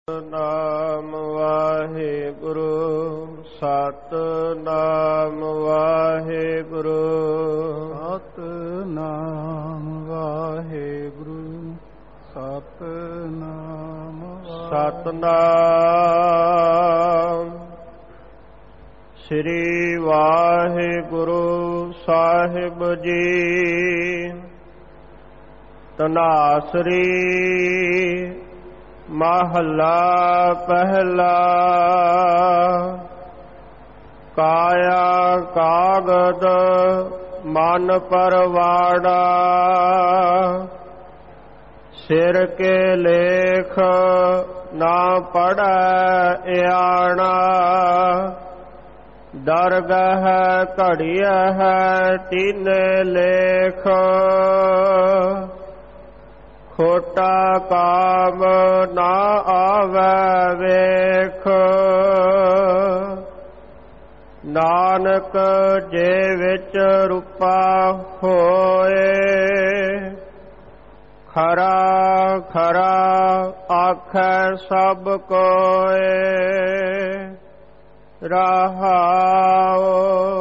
ਸਤਿਨਾਮ ਵਾਹਿਗੁਰੂ ਸਤਿਨਾਮ ਵਾਹਿਗੁਰੂ ਸਤਿਨਾਮ ਵਾਹਿਗੁਰੂ ਸਤਿਨਾਮ ਸਤਿਨਾਮ ਸ੍ਰੀ ਵਾਹਿਗੁਰੂ ਸਾਹਿਬ ਜੀ ਤਨਾਸਰੀ ਮਹੱਲਾ ਪਹਿਲਾ। ਕਾਇਆ ਕਾਗਦ ਮਨ ਪਰਵਾੜਾ, ਸਿਰ ਕੇ ਲੇਖ ਨਾ ਪੜੈ ਆਣਾ। ਦਰਗਹ ਘੜੀਐ ਤੀਨੇ ਲੇਖ, ਖੋਟਾ ਕਾਮ ਨਾ ਆਵੈ ਵੇਖ। ਨਾਨਕ ਜੇ ਵਿੱਚ ਰੂਪਾ ਹੋਏ, ਖਰਾ ਖਰਾ ਆਖੈ ਸਭ ਕੋਏ। ਰਹਾਉ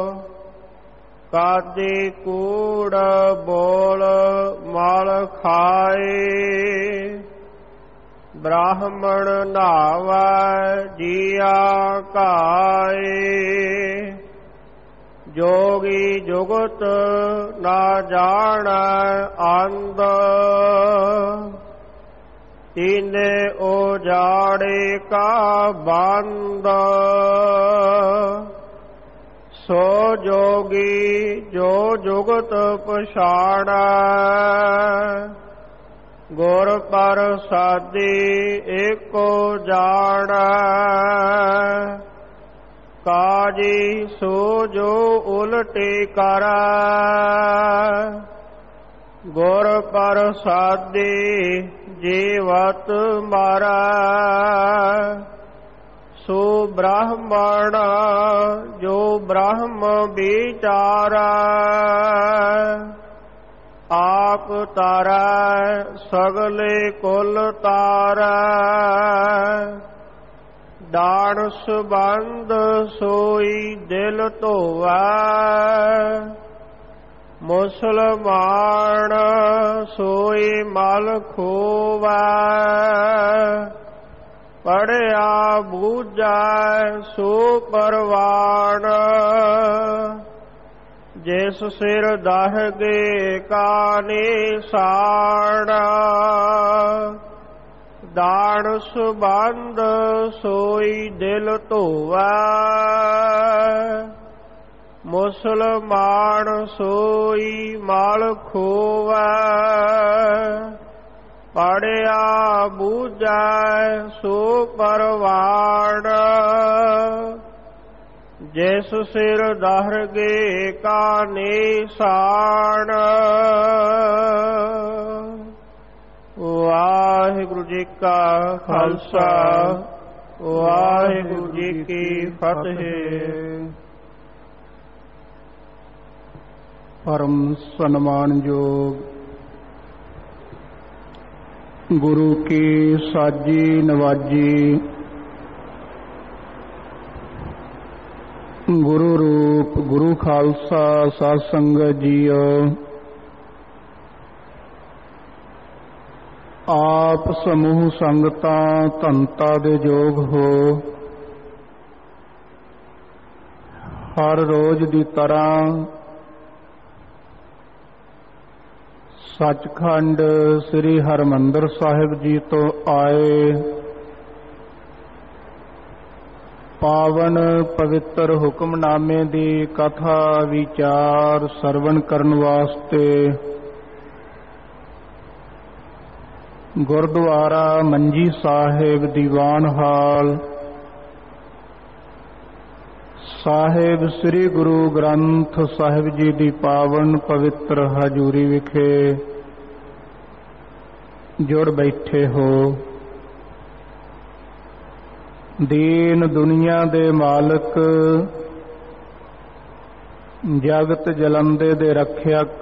ਕਾਦੀ ਕੂੜ ਬੋਲ ਮਲ ਖਾਏ, ਬ੍ਰਾਹਮਣ ਨਾਵੈ ਜੀਆ ਕਾਏ। ਜੋਗੀ ਜੁਗਤ ਨਾ ਜਾਣੈ ਅੰਧ, ਤੀਨੇ ਉਜਾੜੇ ਕਾ ਬੰਦ। ਸੋ ਜੋਗੀ ਜੋ ਜੁਗਤ ਪਛਾਣੈ, ਗੁਰ ਪ੍ਰਸਾਦੀ ਏਕੋ ਜਾਣੈ। ਕਾਜੀ ਸੋ ਜੋ ਉਲਟੀ ਕਰੈ, ਗੁਰ ਪ੍ਰਸਾਦੀ ਜੀਵਤ ਮਾਰੈ। ਸੋ ਬ੍ਰਾਹਮਣ ਜੋ ਬ੍ਰਹਮ ਵਿਚਾਰੈ, ਆਪ ਤਾਰੈ ਸਗਲੇ ਕੁਲ ਤਾਰੈ। ਦਾਨ ਸੰਬੰਧ ਸੋਈ ਦਿਲ ਧੋਵੈ, ਮੁਸਲਮਾਨ ਸੋਈ ਮਲ ਖੋਵੈ। ਪੜਿਆ ਬੂਝੈ ਸੋ ਪਰਵਾਨ, ਜਿਸ ਸਿਰ ਦਹਗੇ ਕਾ ਨਿਸ਼ਾਨ। ਦਾਨ ਸੰਬੰਧ ਸੋਈ ਦਿਲ ਧੋਵੈ, ਮੁਸਲਮਾਨ ਸੋਈ ਮਲ ਖੋਵੈ। ਪੜਿਆ ਬੂਝੈ ਸੋ ਪਰਵਾਨ, ਜਿਸ ਸਿਰ ਦਹਗੇ ਕਾ ਨਿਸ਼ਾਨ। ਵਾਹਿਗੁਰੂ ਜੀ ਕਾ ਖਾਲਸਾ, ਵਾਹਿਗੁਰੂ ਜੀ ਕੀ ਫਤਿਹ। ਪਰਮ ਸਨਮਾਨਯੋਗ ਗੁਰੂ ਕੀ ਸਾਜੀ ਨਵਾਜੀ, ਗੁਰੂ ਰੂਪ ਗੁਰੂ ਖਾਲਸਾ ਸਾਧ ਸੰਗਤ ਜੀਓ। ਆਪ ਸਮੂਹ ਸੰਗਤਾਂ ਧੰਤਾ ਦੇ ਯੋਗ ਹੋ, ਹਰ ਰੋਜ਼ ਦੀ ਤਰ੍ਹਾਂ ਸੱਚਖੰਡ ਸ੍ਰੀ ਹਰਿਮੰਦਰ ਸਾਹਿਬ ਜੀ ਤੋਂ ਆਏ ਪਾਵਨ ਪਵਿੱਤਰ ਹੁਕਮਨਾਮੇ ਦੀ ਕਥਾ ਵਿਚਾਰ ਸਰਵਣ ਕਰਨ ਵਾਸਤੇ ਗੁਰਦੁਆਰਾ ਮੰਜੀ ਸਾਹਿਬ ਦੀਵਾਨ ਹਾਲ ਸਾਹਿਬ ਸ੍ਰੀ ਗੁਰੂ ਗ੍ਰੰਥ ਸਾਹਿਬ ਜੀ ਦੀ ਪਾਵਨ ਪਵਿੱਤਰ ਹਜ਼ੂਰੀ ਵਿਖੇ ਜੁੜ ਬੈਠੇ ਹੋ। ਦੀਨ ਦੁਨੀਆ ਦੇ ਮਾਲਕ, ਜਗਤ ਜਲੰਦੇ ਦੇ ਰੱਖਿਅਕ,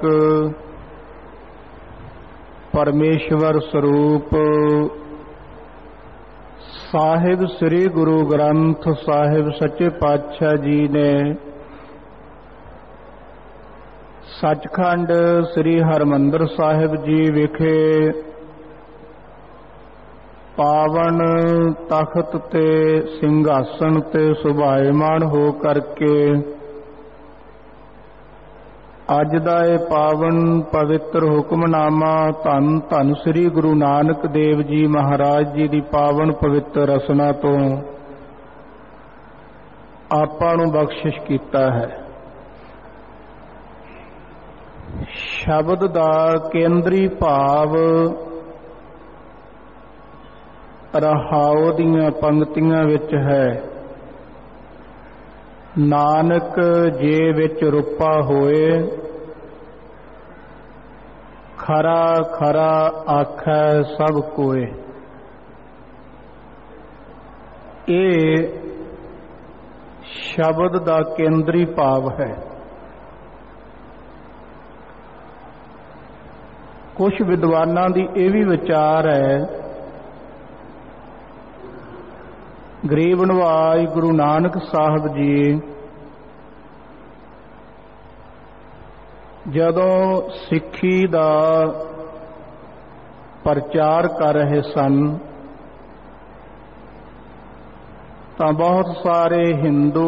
ਪਰਮੇਸ਼ਵਰ ਸਰੂਪ ਸਾਹਿਬ ਸ੍ਰੀ ਗੁਰੂ ਗ੍ਰੰਥ ਸਾਹਿਬ ਸੱਚੇ ਪਾਤਸ਼ਾਹ ਜੀ ਨੇ ਸੱਚਖੰਡ ਸ੍ਰੀ ਹਰਿਮੰਦਰ ਸਾਹਿਬ ਜੀ ਵਿਖੇ ਪਾਵਨ ਤਖਤ ਤੇ ਸਿੰਘਾਸਣ ਤੇ ਸੁਭਾਇਮਾਨ ਹੋ ਕਰਕੇ ਅੱਜ ਦਾ ਇਹ ਪਾਵਨ ਪਵਿੱਤਰ ਹੁਕਮਨਾਮਾ ਧੰਨ ਧੰਨ ਸ੍ਰੀ ਗੁਰੂ ਨਾਨਕ ਦੇਵ ਜੀ ਮਹਾਰਾਜ ਜੀ ਦੀ ਪਾਵਨ ਪਵਿੱਤਰ ਰਸਨਾ ਤੋਂ ਆਪਾਂ ਨੂੰ ਬਖਸ਼ਿਸ਼ ਕੀਤਾ ਹੈ। ਸ਼ਬਦ ਦਾ ਕੇਂਦਰੀ ਭਾਵ ਰਹਾਉ ਦੀਆਂ ਪੰਕਤੀਆਂ ਵਿੱਚ ਹੈ। ਨਾਨਕ ਜੇ ਵਿੱਚ ਰੂਪਾ ਹੋਏ ਖਰਾ ਖਰਾ ਆਖੈ ਸਭ ਕੋਏ। ਇਹ ਸ਼ਬਦ ਦਾ ਕੇਂਦਰੀ ਭਾਵ ਹੈ। ਕੁਝ ਵਿਦਵਾਨਾਂ ਦੀ ਇਹ ਵੀ ਵਿਚਾਰ ਹੈ ਗਰੀਬ ਨਿਵਾਜ ਗੁਰੂ ਨਾਨਕ ਸਾਹਿਬ ਜੀ ਜਦੋਂ ਸਿੱਖੀ ਦਾ ਪ੍ਰਚਾਰ ਕਰ ਰਹੇ ਸਨ ਤਾਂ ਬਹੁਤ ਸਾਰੇ ਹਿੰਦੂ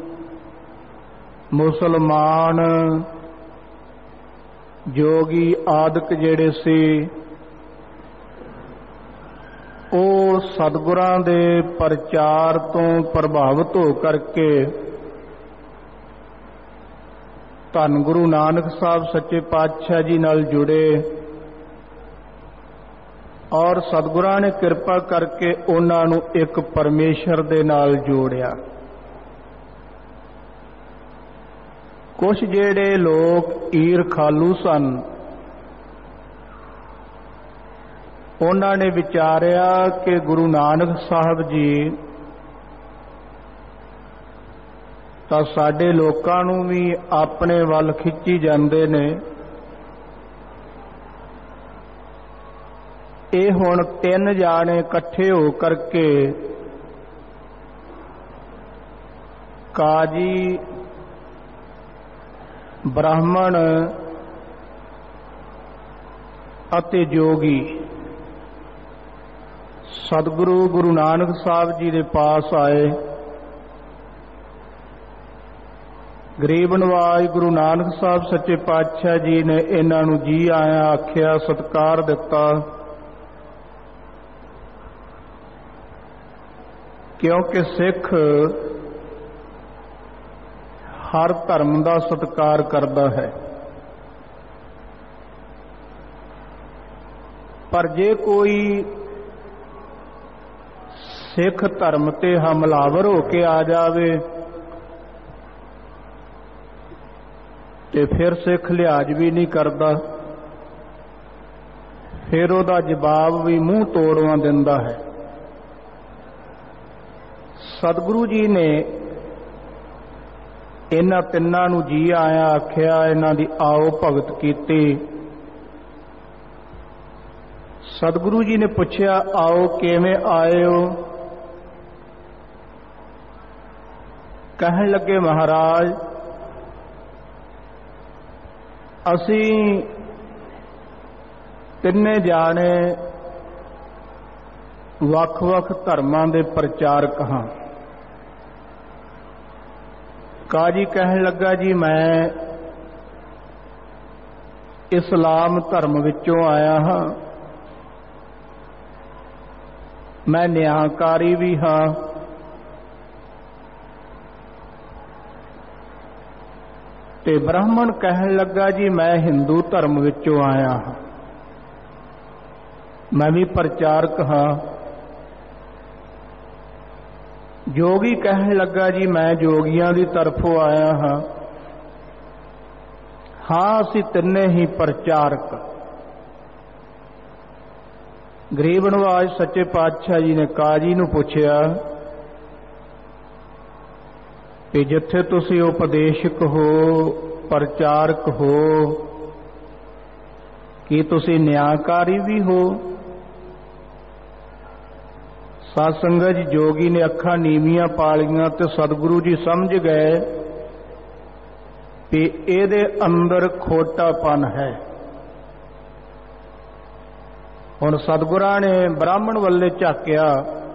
ਮੁਸਲਮਾਨ ਜੋਗੀ ਆਦਿਕ ਜਿਹੜੇ ਸੀ ਉਹ ਸਤਿਗੁਰਾਂ ਦੇ ਪ੍ਰਚਾਰ ਤੋਂ ਪ੍ਰਭਾਵਿਤ ਹੋ ਕਰਕੇ ਧੰਨ ਗੁਰੂ ਨਾਨਕ ਸਾਹਿਬ ਸੱਚੇ ਪਾਤਸ਼ਾਹ ਜੀ ਨਾਲ ਜੁੜੇ ਔਰ ਸਤਿਗੁਰਾਂ ਨੇ ਕਿਰਪਾ ਕਰਕੇ ਉਹਨਾਂ ਨੂੰ ਇੱਕ ਪਰਮੇਸ਼ਰ ਦੇ ਨਾਲ ਜੋੜਿਆ। ਕੁਝ ਜਿਹੜੇ ਲੋਕ ਈਰਖਾਲੂ ਸਨ ਉਹਨਾਂ ਨੇ ਵਿਚਾਰਿਆ ਕਿ ਗੁਰੂ ਨਾਨਕ ਸਾਹਿਬ ਜੀ ਤਾਂ ਸਾਡੇ ਲੋਕਾਂ ਨੂੰ ਵੀ ਆਪਣੇ ਵੱਲ ਖਿੱਚੀ ਜਾਂਦੇ ਨੇ। ਇਹ ਹੁਣ ਤਿੰਨ ਜਾਣੇ ਇਕੱਠੇ ਹੋ ਕਰਕੇ ਕਾਜੀ ਬ੍ਰਾਹਮਣ ਅਤੇ ਜੋਗੀ ਸਤਿਗੁਰੂ ਗੁਰੂ ਨਾਨਕ ਸਾਹਿਬ ਜੀ ਦੇ ਪਾਸ ਆਏ। ਗਰੀਬ ਨਿਵਾਜ ਗੁਰੂ ਨਾਨਕ ਸਾਹਿਬ ਸੱਚੇ ਪਾਤਸ਼ਾਹ ਜੀ ਨੇ ਇਹਨਾਂ ਨੂੰ ਜੀ ਆਇਆਂ ਆਖਿਆ, ਸਤਿਕਾਰ ਦਿੱਤਾ, ਕਿਉਂਕਿ ਸਿੱਖ ਹਰ ਧਰਮ ਦਾ ਸਤਿਕਾਰ ਕਰਦਾ ਹੈ। ਪਰ ਜੇ ਕੋਈ ਸਿੱਖ ਧਰਮ ਤੇ ਹਮਲਾਵਰ ਹੋ ਕੇ ਆ ਜਾਵੇ ਤੇ ਫਿਰ ਸਿੱਖ ਲਿਹਾਜ਼ ਵੀ ਨਹੀਂ ਕਰਦਾ, ਫਿਰ ਉਹਦਾ ਜਵਾਬ ਵੀ ਮੂੰਹ ਤੋੜਵਾ ਦਿੰਦਾ ਹੈ। ਸਤਿਗੁਰੂ ਜੀ ਨੇ ਇਹਨਾਂ ਤਿੰਨਾਂ ਨੂੰ ਜੀ ਆਇਆਂ ਆਖਿਆ, ਇਹਨਾਂ ਦੀ ਆਓ ਭਗਤ ਕੀਤੀ। ਸਤਿਗੁਰੂ ਜੀ ਨੇ ਪੁੱਛਿਆ, ਆਓ ਕਿਵੇਂ ਆਏ ਹੋ? ਕਹਿਣ ਲੱਗੇ, ਮਹਾਰਾਜ ਅਸੀਂ ਤਿੰਨੇ ਜਾਣੇ ਵੱਖ-ਵੱਖ ਧਰਮਾਂ ਦੇ ਪ੍ਰਚਾਰਕ ਹਾਂ। ਕਾਜੀ ਕਹਿਣ ਲੱਗਾ, ਜੀ ਮੈਂ ਇਸਲਾਮ ਧਰਮ ਵਿੱਚੋਂ ਆਇਆ ਹਾਂ, ਮੈਂ ਨਿਆਂਕਾਰੀ ਵੀ ਹਾਂ। ਤੇ ਬ੍ਰਾਹਮਣ ਕਹਿਣ ਲੱਗਾ, ਜੀ ਮੈਂ ਹਿੰਦੂ ਧਰਮ ਵਿੱਚੋਂ ਆਇਆ ਹਾਂ, ਮੈਂ ਵੀ ਪ੍ਰਚਾਰਕ ਹਾਂ। ਜੋਗੀ ਕਹਿਣ ਲੱਗਾ, ਜੀ ਮੈਂ ਜੋਗੀਆਂ ਦੀ ਤਰਫੋਂ ਆਇਆ ਹਾਂ। ਹਾਂ, ਅਸੀਂ ਤਿੰਨੇ ਹੀ ਪ੍ਰਚਾਰਕ। ਗਰੀਬ ਨਿਵਾਜ ਸੱਚੇ ਪਾਤਸ਼ਾਹ ਜੀ ਨੇ ਕਾਜੀ ਨੂੰ ਪੁੱਛਿਆ ਕਿ ਜਿੱਥੇ ਤੁਸੀਂ ਉਪਦੇਸ਼ਕ ਹੋ, ਪ੍ਰਚਾਰਕ ਹੋ, ਕੀ ਤੁਸੀਂ ਨਿਆਂਕਾਰੀ ਵੀ ਹੋ? ਸਾਧ ਸੰਗਤ ਜੀ, ਜੋਗੀ ਨੇ ਅੱਖਾਂ ਨੀਵੀਆਂ ਪਾਲੀਆਂ ਤੇ ਸਤਿਗੁਰੂ ਜੀ ਸਮਝ ਗਏ ਕਿ ਇਹਦੇ ਅੰਦਰ ਖੋਟਾਪਨ ਹੈ। ਹੁਣ ਸਤਿਗੁਰਾਂ ਨੇ ਬ੍ਰਾਹਮਣ ਵੱਲੇ ਝਾਕਿਆ।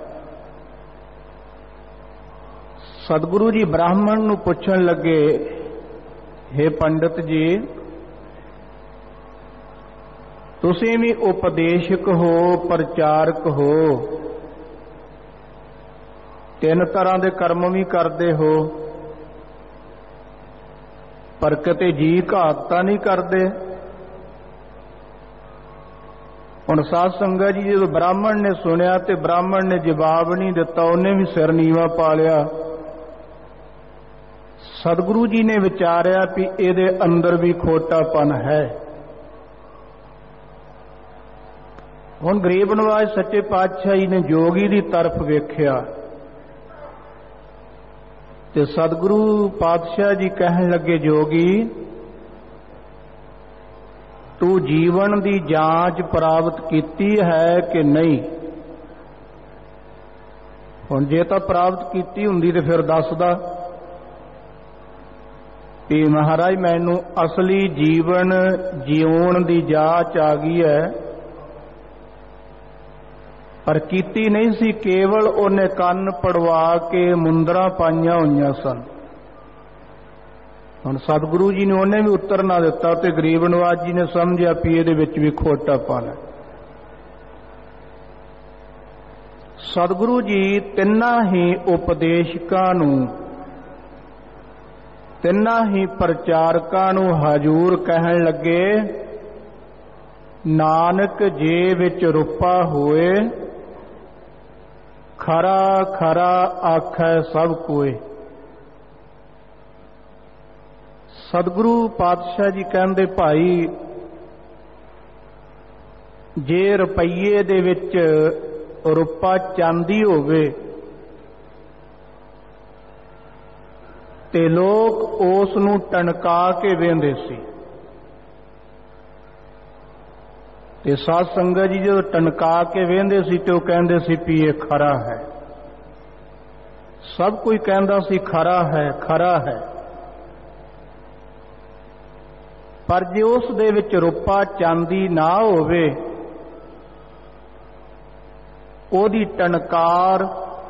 ਸਤਿਗੁਰੂ ਜੀ ਬ੍ਰਾਹਮਣ ਨੂੰ ਪੁੱਛਣ ਲੱਗੇ, ਹੇ ਪੰਡਿਤ ਜੀ, ਤੁਸੀਂ ਵੀ ਉਪਦੇਸ਼ਕ ਹੋ, ਪ੍ਰਚਾਰਕ ਹੋ, 3 ਤਰ੍ਹਾਂ ਦੇ ਕਰਮ ਵੀ ਕਰਦੇ ਹੋ, ਪਰ ਕਿਤੇ ਜੀ ਘਾਤ ਤਾਂ ਨਹੀਂ ਕਰਦੇ। ਹੁਣ ਸਾਧ ਸੰਗਤ ਜੀ, ਜਦੋਂ ਬ੍ਰਾਹਮਣ ਨੇ ਸੁਣਿਆ ਤੇ ਬ੍ਰਾਹਮਣ ਨੇ ਜਵਾਬ ਨਹੀਂ ਦਿੱਤਾ, ਉਹਨੇ ਵੀ ਸਿਰ ਨੀਵਾ ਪਾ ਲਿਆ। ਸਤਿਗੁਰੂ ਜੀ ਨੇ ਵਿਚਾਰਿਆ ਵੀ ਇਹਦੇ ਅੰਦਰ ਵੀ ਖੋਟਾਪਨ ਹੈ। ਹੁਣ ਗਰੀਬ ਨਵਾਜ਼ ਸੱਚੇ ਪਾਤਸ਼ਾਹ ਜੀ ਨੇ ਜੋਗੀ ਦੀ ਤਰਫ ਵੇਖਿਆ ਤੇ ਸਤਿਗੁਰੂ ਪਾਤਸ਼ਾਹ ਜੀ ਕਹਿਣ ਲੱਗੇ, ਜੋਗੀ, ਤੂੰ ਜੀਵਨ ਦੀ ਜਾਂਚ ਪ੍ਰਾਪਤ ਕੀਤੀ ਹੈ ਕਿ ਨਹੀਂ? ਹੁਣ ਜੇ ਤਾਂ ਪ੍ਰਾਪਤ ਕੀਤੀ ਹੁੰਦੀ ਤੇ ਫਿਰ ਦੱਸਦਾ ਵੀ ਮਹਾਰਾਜ ਮੈਨੂੰ ਅਸਲੀ ਜੀਵਨ ਜਿਉਣ ਦੀ ਜਾਂਚ ਆ ਗਈ ਹੈ, ਪਰ ਕੀਤੀ ਨਹੀਂ ਸੀ। ਕੇਵਲ ਉਹਨੇ ਕੰਨ ਪੜਵਾ ਕੇ ਮੁੰਦਰਾਂ ਪਾਈਆਂ ਹੋਈਆਂ ਸਨ। ਹੁਣ ਸਤਿਗੁਰੂ ਜੀ ਨੇ ਉਹਨੇ ਵੀ ਉੱਤਰ ਨਾ ਦਿੱਤਾ ਤੇ ਗਰੀਬ ਨਵਾਜ਼ ਜੀ ਨੇ ਸਮਝਿਆ ਵੀ ਇਹਦੇ ਵਿੱਚ ਵੀ ਖੋਟਾਪਨ ਹੈ। ਸਤਿਗੁਰੂ ਜੀ ਤਿੰਨਾਂ ਹੀ ਉਪਦੇਸ਼ਕਾਂ ਨੂੰ, ਤਿੰਨਾਂ ਹੀ ਪ੍ਰਚਾਰਕਾਂ ਨੂੰ ਹਜੂਰ ਕਹਿਣ ਲੱਗੇ, ਨਾਨਕ ਜੇ ਵਿੱਚ ਰੂਪਾ ਹੋਏ, ਖਰਾ ਖਰਾ ਆਖੈ ਸਭ ਕੋਏ। ਸਤਿਗੁਰੂ ਪਾਤਸ਼ਾਹ ਜੀ ਕਹਿੰਦੇ, ਭਾਈ, ਜੇ ਰੁਪਈਏ ਦੇ ਵਿੱਚ ਰੂਪਾ ਚਾਂਦੀ ਹੋਵੇ ਤੇ ਲੋਕ ਉਸ ਨੂੰ ਟਣਕਾ ਕੇ ਵੇਂਦੇ ਸੀ, ਤੇ ਸਾਧ ਸੰਗਤ ਜੀ ਜਦੋਂ ਟਣਕਾ ਕੇ ਵੇਂਦੇ ਸੀ ਤੇ ਉਹ ਕਹਿੰਦੇ ਸੀ ਵੀ ਇਹ ਖਰਾ ਹੈ। ਸਭ ਕੋਈ ਕਹਿੰਦਾ ਸੀ ਖਰਾ ਹੈ, ਖਰਾ ਹੈ। ਪਰ ਜੇ ਉਸ ਦੇ ਵਿੱਚ ਰੂਪਾ ਚਾਂਦੀ ਨਾ ਹੋਵੇ, ਉਹਦੀ ਟਣਕਾਰ,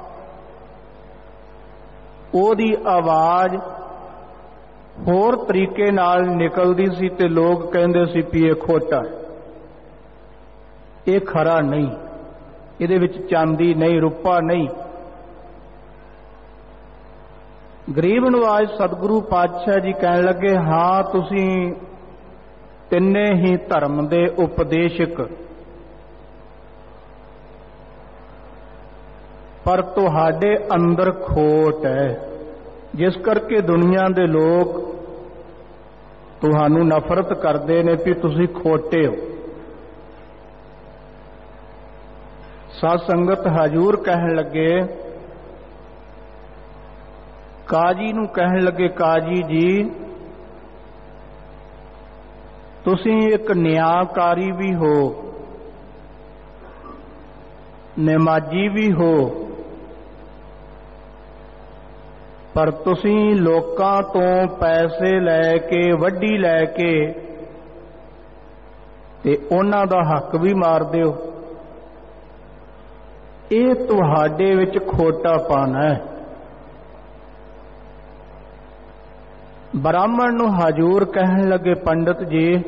ਉਹਦੀ ਆਵਾਜ਼ ਹੋਰ ਤਰੀਕੇ ਨਾਲ ਨਿਕਲਦੀ ਸੀ ਤੇ ਲੋਕ ਕਹਿੰਦੇ ਸੀ ਵੀ ਇਹ ਖੋਟਾ ਹੈ, ਇਹ ਖਰਾ ਨਹੀਂ, ਇਹਦੇ ਵਿੱਚ ਚਾਂਦੀ ਨਹੀਂ, ਰੂਪਾ ਨਹੀਂ। ਗਰੀਬ ਨਵਾਜ਼ ਸਤਿਗੁਰੂ ਪਾਤਸ਼ਾਹ ਜੀ ਕਹਿਣ ਲੱਗੇ, ਹਾਂ, ਤੁਸੀਂ ਤਿੰਨੇ ਹੀ ਧਰਮ ਦੇ ਉਪਦੇਸ਼ਕ, ਪਰ ਤੁਹਾਡੇ ਅੰਦਰ ਖੋਟ ਹੈ, ਜਿਸ ਕਰਕੇ ਦੁਨੀਆ ਦੇ ਲੋਕ ਤੁਹਾਨੂੰ ਨਫ਼ਰਤ ਕਰਦੇ ਨੇ ਕਿ ਤੁਸੀਂ ਖੋਟੇ ਹੋ। ਸਾਧ ਸੰਗਤ ਹਜੂਰ ਕਹਿਣ ਲੱਗੇ, ਕਾਜੀ ਨੂੰ ਕਹਿਣ ਲੱਗੇ, ਕਾਜੀ ਜੀ, ਤੁਸੀਂ ਇੱਕ ਨਿਆਂਕਾਰੀ ਵੀ ਹੋ, ਨਮਾਜ਼ੀ ਵੀ ਹੋ, ਪਰ ਤੁਸੀਂ ਲੋਕਾਂ ਤੋਂ ਪੈਸੇ ਲੈ ਕੇ, ਵਢੀ ਲੈ ਕੇ ਤੇ ਉਹਨਾਂ ਦਾ ਹੱਕ ਵੀ ਮਾਰਦੇ ਹੋ। ਇਹ ਤੁਹਾਡੇ ਵਿੱਚ ਖੋਟਾਪਨ ਹੈ। ਬ੍ਰਾਹਮਣ ਨੂੰ ਹਜੂਰ ਕਹਿਣ ਲੱਗੇ, ਪੰਡਤ ਜੀ,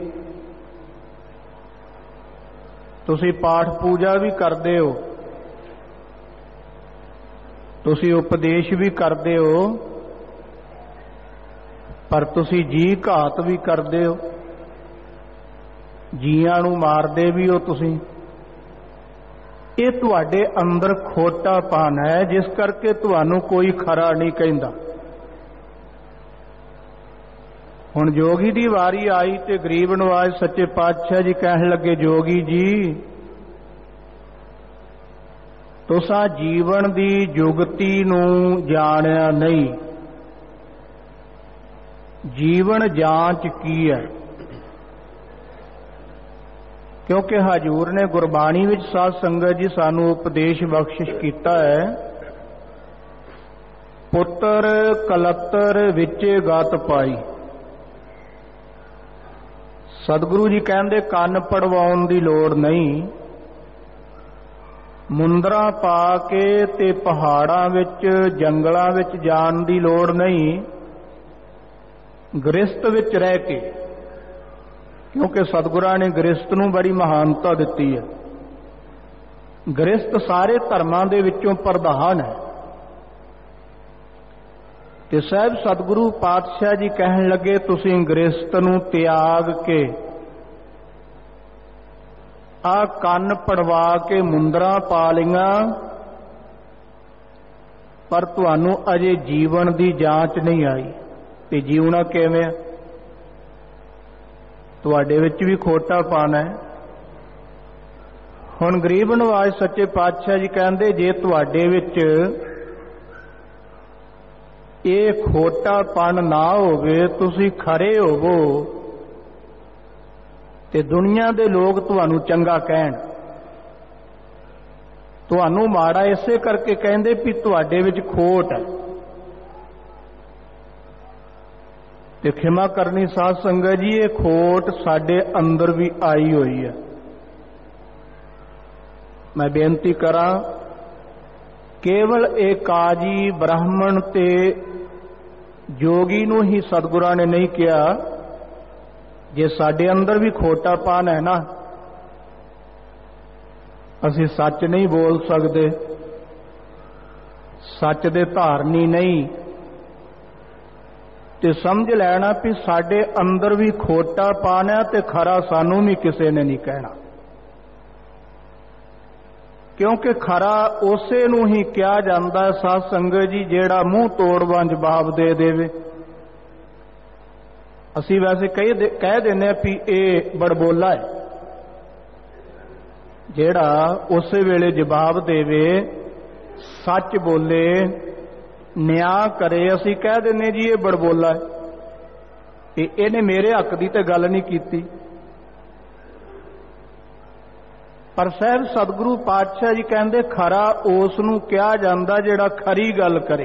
ਤੁਸੀਂ ਪਾਠ ਪੂਜਾ ਵੀ ਕਰਦੇ ਹੋ, ਤੁਸੀਂ ਉਪਦੇਸ਼ ਵੀ ਕਰਦੇ ਹੋ, ਪਰ ਤੁਸੀਂ ਜੀ ਘਾਤ ਵੀ ਕਰਦੇ ਹੋ, ਜੀਆਂ ਨੂੰ ਮਾਰਦੇ ਵੀ ਹੋ ਤੁਸੀਂ। ਇਹ ਤੁਹਾਡੇ ਅੰਦਰ ਖੋਟਾਪਨ ਹੈ, ਜਿਸ ਕਰਕੇ ਤੁਹਾਨੂੰ ਕੋਈ ਖਰਾ ਨਹੀਂ ਕਹਿੰਦਾ। ਹੁਣ ਜੋਗੀ ਦੀ ਵਾਰੀ ਆਈ ਤੇ ਗਰੀਬ ਨਵਾਜ਼ ਸੱਚੇ ਪਾਤਸ਼ਾਹ ਜੀ ਕਹਿਣ ਲੱਗੇ, ਜੋਗੀ ਜੀ, ਤੁਸਾਂ ਜੀਵਨ ਦੀ ਜੁਗਤੀ ਨੂੰ ਜਾਣਿਆ ਨਹੀਂ। ਜੀਵਨ ਜਾਂਚ ਕੀ ਹੈ? क्योंकि हजूर ने गुरबाणी विच साध संगत जी सानू उपदेश बख्शिश कीता है, पुत्र कलत्तर विचे गत पाई। सतगुरु जी कहंदे कंन पड़वाउण दी लोड़ नहीं, मुंदरा पा के ते पहाड़ां विच जंगलां विच जाण दी लोड़ नहीं, गृहस्थ विच रह के, क्योंकि सतगुरां ने गृहस्थ नूं बड़ी महानता दित्ती है। गृहस्थ सारे धर्मां दे विचों प्रधान है। ते साहब सतगुरु पातशाह जी कहन लगे तुसीं गृहस्थ नूं त्याग के आ कंन पड़वा के मुंदरां पा लईआं, पर तुहानूं अजे जीवन दी जांच नहीं आई कि जीवना किवें। तुहाडे विच भी खोटा पाना है। हुण गरीब नवाज सच्चे पातशाह जी कहंदे जे तुहाडे विच ये खोटापन ना होवे, तुसी खरे होवो ते दुनिया दे लोग तुहानू चंगा कहण। तुहानू माड़ा इसे करके कहंदे भी तुहाडे विच खोट है। ते खिमा करनी साध संगत जी, ये खोट साडे अंदर भी आई हुई है। मैं बेनती करा, केवल एक काजी ब्राह्मण ते जोगी नूं ही सतगुरां ने नहीं किया, जे साडे अंदर भी खोटापन है ना, असीं सच नहीं बोल सकते, सच दे धारनी नहीं, ते समझ लेना भी साडे अंदर भी खोटापन है ते खरा सानू भी किसी ने नहीं कहना। क्योंकि खरा उसे नूं ही कहा जाता है साध संगत जी जेड़ा मूँह तोड़वां जवाब दे देवे। असी वैसे कह देने भी ये बड़बोला है, जेड़ा उस वेले जवाब देवे, सच बोले, न्याय करे, असी कह देने जी ये बड़बोला है, इहने मेरे हक की तो गल नहीं की। पर साहब सतगुरु पातशाह जी कहंदे खरा उस नूं कहा जांदा जेड़ा खरी गल करे।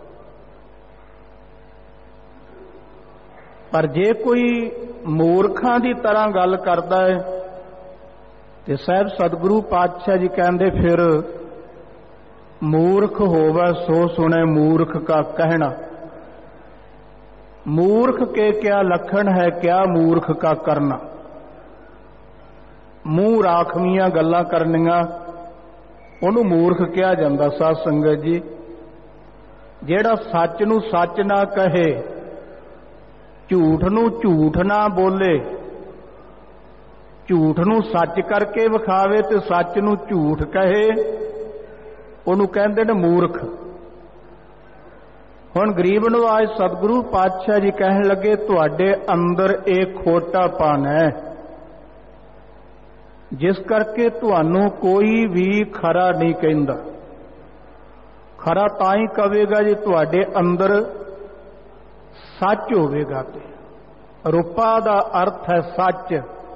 पर जे कोई मूर्खां दी तरह गल करदा है ते साहब सतगुरु पातशाह जी कहंदे फिर मूर्ख होवे सो सुने मूर्ख का कहना। मूर्ख के क्या लक्षण है, क्या मूर्ख का करना। मूँह राखवियां गल्लां करनियां उहनूं मूर्ख कहा जांदा। साध संगत जी, जेड़ा सच नूं सच ना कहे, झूठ नूं झूठ ना बोले, झूठ नूं सच करके विखावे ते सच नूं झूठ कहे, उहनूं कहंदे ने मूर्ख। हुण गरीब नवाज सतगुरु पातशाह जी कहन लगे तुहाडे अंदर एक खोटापन है, जिस करके तुहानू कोई भी खरा नहीं कहंदा। खरा तां ही कवेगा जे तुहाडे अंदर सच होवेगा। ते रूपा दा अर्थ है सच।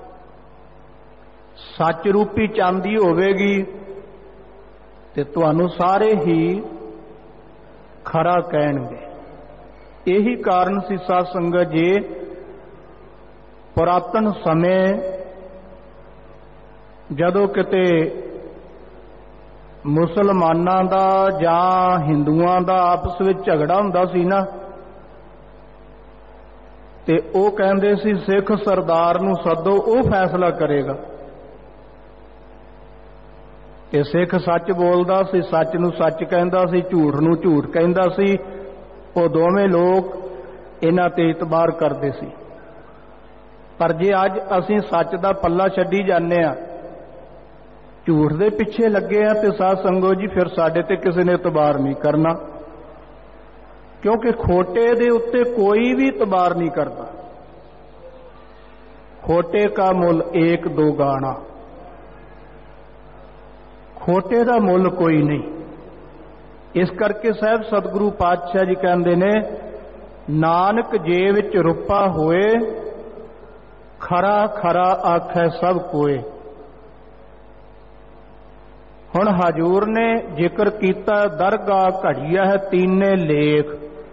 सच रूपी चांदी होवेगी ते तुहानू सारे ही खरा कहणगे। यही कारण सी साध संगत जी, पुरातन समय जदों किते मुसलमानां दा जां हिंदुआं दा आपस विच झगड़ा हुंदा सी ना, ते ओह कहंदे सी सिख सरदार नूं सदो, ओह फैसला करेगा। ते सिख सच बोलदा सी, सच नूं सच कहंदा सी, झूठ नूं झूठ कहंदा सी। ओह दोवें लोग इन्हां ते इतबार करदे सी। पर जे अज असीं सच दा पल्ला छड्डी जाने आ, झूठ दे पिछे लगे हैं, तो साध संगत जी फिर साडे ते किसी ने इतबार नहीं करना, क्योंकि खोटे दे उत्ते कोई भी इतबार नहीं करता। खोटे का मुल एक दो गाना, खोटे का मुल कोई नहीं। इस करके साहब सतगुरु पातशाह जी कहते ने, नानक जे विच रुपा होए, खरा खरा आखै सब कोए। ਹੁਣ ਹਜੂਰ ਨੇ ਜ਼ਿਕਰ ਕੀਤਾ ਦਰਗਾਹ ਘੜੀਆ ਹੈ ਤੀਨੇ ਲੇਖ।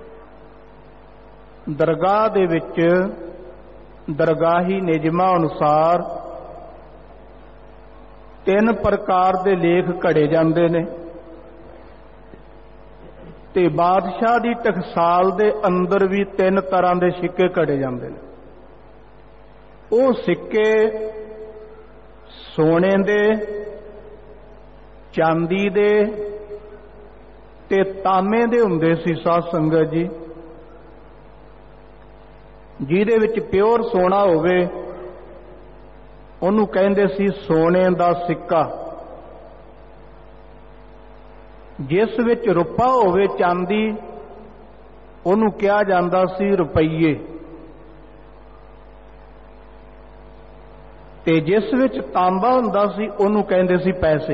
ਦਰਗਾਹ ਦੇ ਵਿੱਚ ਦਰਗਾਹੀ ਨਿਯਮਾਂ ਅਨੁਸਾਰ 3 ਪ੍ਰਕਾਰ ਦੇ ਲੇਖ ਘੜੇ ਜਾਂਦੇ ਨੇ ਤੇ ਬਾਦਸ਼ਾਹ ਦੀ ਟਕਸਾਲ ਦੇ ਅੰਦਰ ਵੀ 3 ਤਰ੍ਹਾਂ ਦੇ ਸਿੱਕੇ ਘੜੇ ਜਾਂਦੇ ਨੇ। ਉਹ ਸਿੱਕੇ ਸੋਨੇ ਦੇ, ਚਾਂਦੀ ਦੇ ਤੇ ਤਾਂਬੇ ਦੇ ਹੁੰਦੇ ਸੀ ਸਾਧ ਸੰਗਤ ਜੀ। ਜਿਹਦੇ ਵਿੱਚ ਪਿਓਰ ਸੋਨਾ ਹੋਵੇ ਉਹਨੂੰ ਕਹਿੰਦੇ ਸੀ ਸੋਨੇ ਦਾ ਸਿੱਕਾ। ਜਿਸ ਵਿੱਚ ਰੁਪਾ ਹੋਵੇ ਚਾਂਦੀ ਉਹਨੂੰ ਕਿਹਾ ਜਾਂਦਾ ਸੀ ਰੁਪਈਏ, ਤੇ ਜਿਸ ਵਿੱਚ ਤਾਂਬਾ ਹੁੰਦਾ ਸੀ ਉਹਨੂੰ ਕਹਿੰਦੇ ਸੀ ਪੈਸੇ।